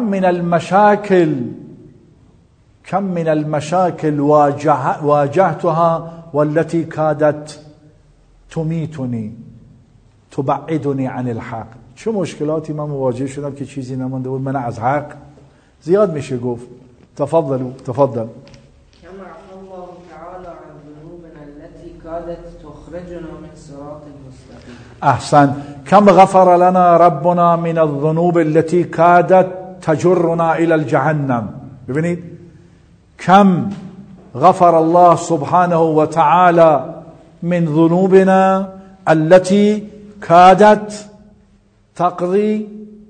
من المشاكل واجهتها والتي كادت تميتني تبعدني عن الحق. چه مشکلاتی من مواجه شدم که چیزی نمونده بود من از حق. زیاد میشه گفت. تفضل.
كما عفى الله تعالى عن ذنوبنا التي كادت تخرجنا من صراط المستقيم.
احسن. كم غفر لنا ربنا من الذنوب التي كادت تجرنا الى الجهنم. ببینید كم غفر الله سبحانه وتعالى من ذنوبنا التي كادت تقضي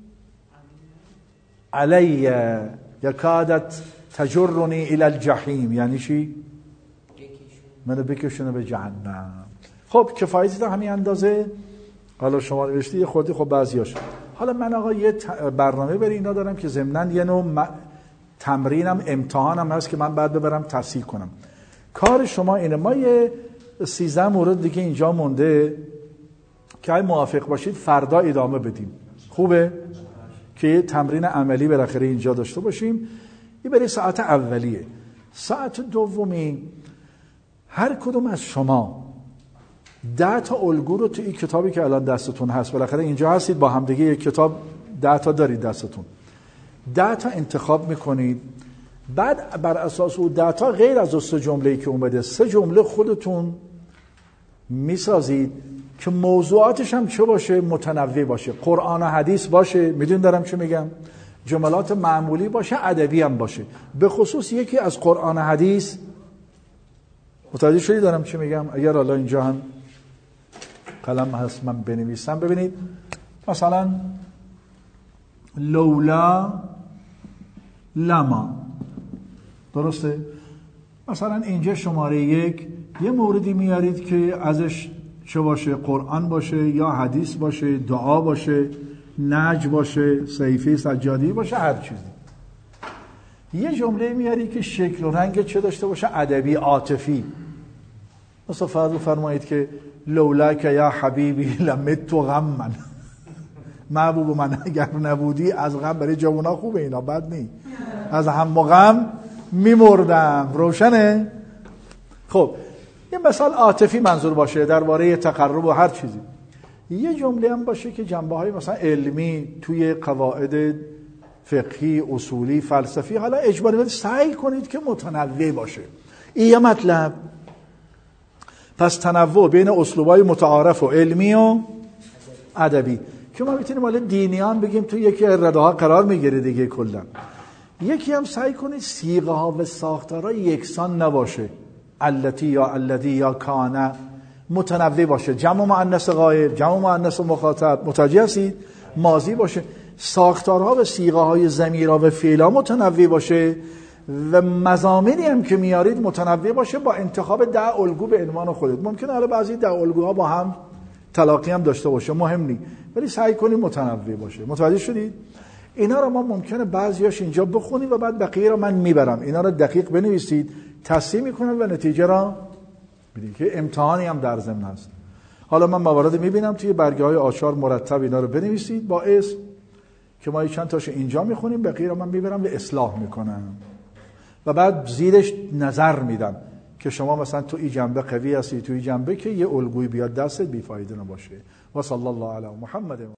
علي یا كادت تجرني الى الجحيم. یعنی چی؟ منو بکشونه به جهنم. خب کفایتی تا همین اندازه. حالا شما نوشتی یه خودی خب بعضیاش. حالا من آقا یه برنامه برای اینا دارم که ضمناً یه نوع تمرینم امتحانم هست که من بعد ببرم تصحیح کنم. کار شما اینه. ما یه 13 مورد دیگه اینجا مونده که اگه موافق باشید فردا ادامه بدیم. خوبه؟ که یه تمرین عملی بالاخره اینجا داشته باشیم. این برای ساعت اولیه. ساعت دومی هر کدوم از شما 10 تا الگو رو تو این کتابی که الان دستتون هست، بالاخره اینجا هستید با هم دیگه، یک کتاب 10 تا دارید دستتون، 10 تا انتخاب میکنید. بعد بر اساس اون 10 تا غیر از 3 جمله‌ای که اومده 3 جمله خودتون میسازید که موضوعاتش هم چه باشه؟ متنوع باشه، قرآن و حدیث باشه، میدون دارم چه میگم، جملات معمولی باشه، ادبی هم باشه. به خصوص یکی از قرآن و حدیث متوجه شدید دارم چه میگم؟ اگر حالا اینجا هم قلم هست من بنویسم. ببینید مثلا لولا لما، درسته؟ مثلا اینجا شماره 1 یه موردی میارید که ازش چه باشه؟ قرآن باشه یا حدیث باشه، دعا باشه، نجم باشه، صحیفه سجادی باشه، هر چیزی. یه جمله میاری که شکل و رنگ چه داشته باشه؟ ادبی، عاطفی. مثلا فرض فرمایید که لولاک یا حبیبی لمت غما. محبوب من اگر نبودی از غم، برای جوونا خوبه اینا، بد نی، از هم و غم میمردم. روشنه؟ خب یه مثال عاطفی منظور باشه درباره تقرب و هر چیزی. یه جمله هم باشه که جنبه‌های مثلا علمی توی قواعد فقهی، اصولی، فلسفی، حالا اجباری باید سعی کنید که متنوع باشه. این یه مطلب. پس تنوع بین اسلوب‌های متعارف و علمی و ادبی که ما میتونیم حالا دینیان بگیم تو یکی رداها قرار میگیره دیگه. کلا یکی هم سعی کنید صیغه ها و ساختارها یکسان نباشه، التی یا الذی یا کان، متنوع باشه، جمع مؤنث غایب، جمع مؤنث مخاطب، متوجه هستید، ماضی باشه، ساختارها و صیغه های ضمیرها و فعلها متنوع باشه و مضامینی هم که میارید متنوع باشه با انتخاب 10 الگو به عنوان خودت. ممکنه حالا بعضی 10 الگوها با هم تلاقی هم داشته باشه، مهم نیست، ولی سعی کنید متنوع باشه. متوجه شدید؟ اینا رو ما ممکنه بعضیاش اینجا بخونیم و بعد بقیه رو من میبرم، اینا رو دقیق بنویسید، تصحیح میکنم و نتیجه را میدید که امتحانی هم در ضمن هست. حالا من موارد میبینم توی برگه های آچار مرتب اینا رو بنویسید با اسم که ما چند تاشو اینجا میخونیم، بقیه رو من میبرم و اصلاح میکنم و بعد زیرش نظر میدم که شما مثلا تو این جنبه قوی هستی، تو این جنبه که یه الگویی بیاد دستت بیفایده نباشه. و صلی الله علی محمد.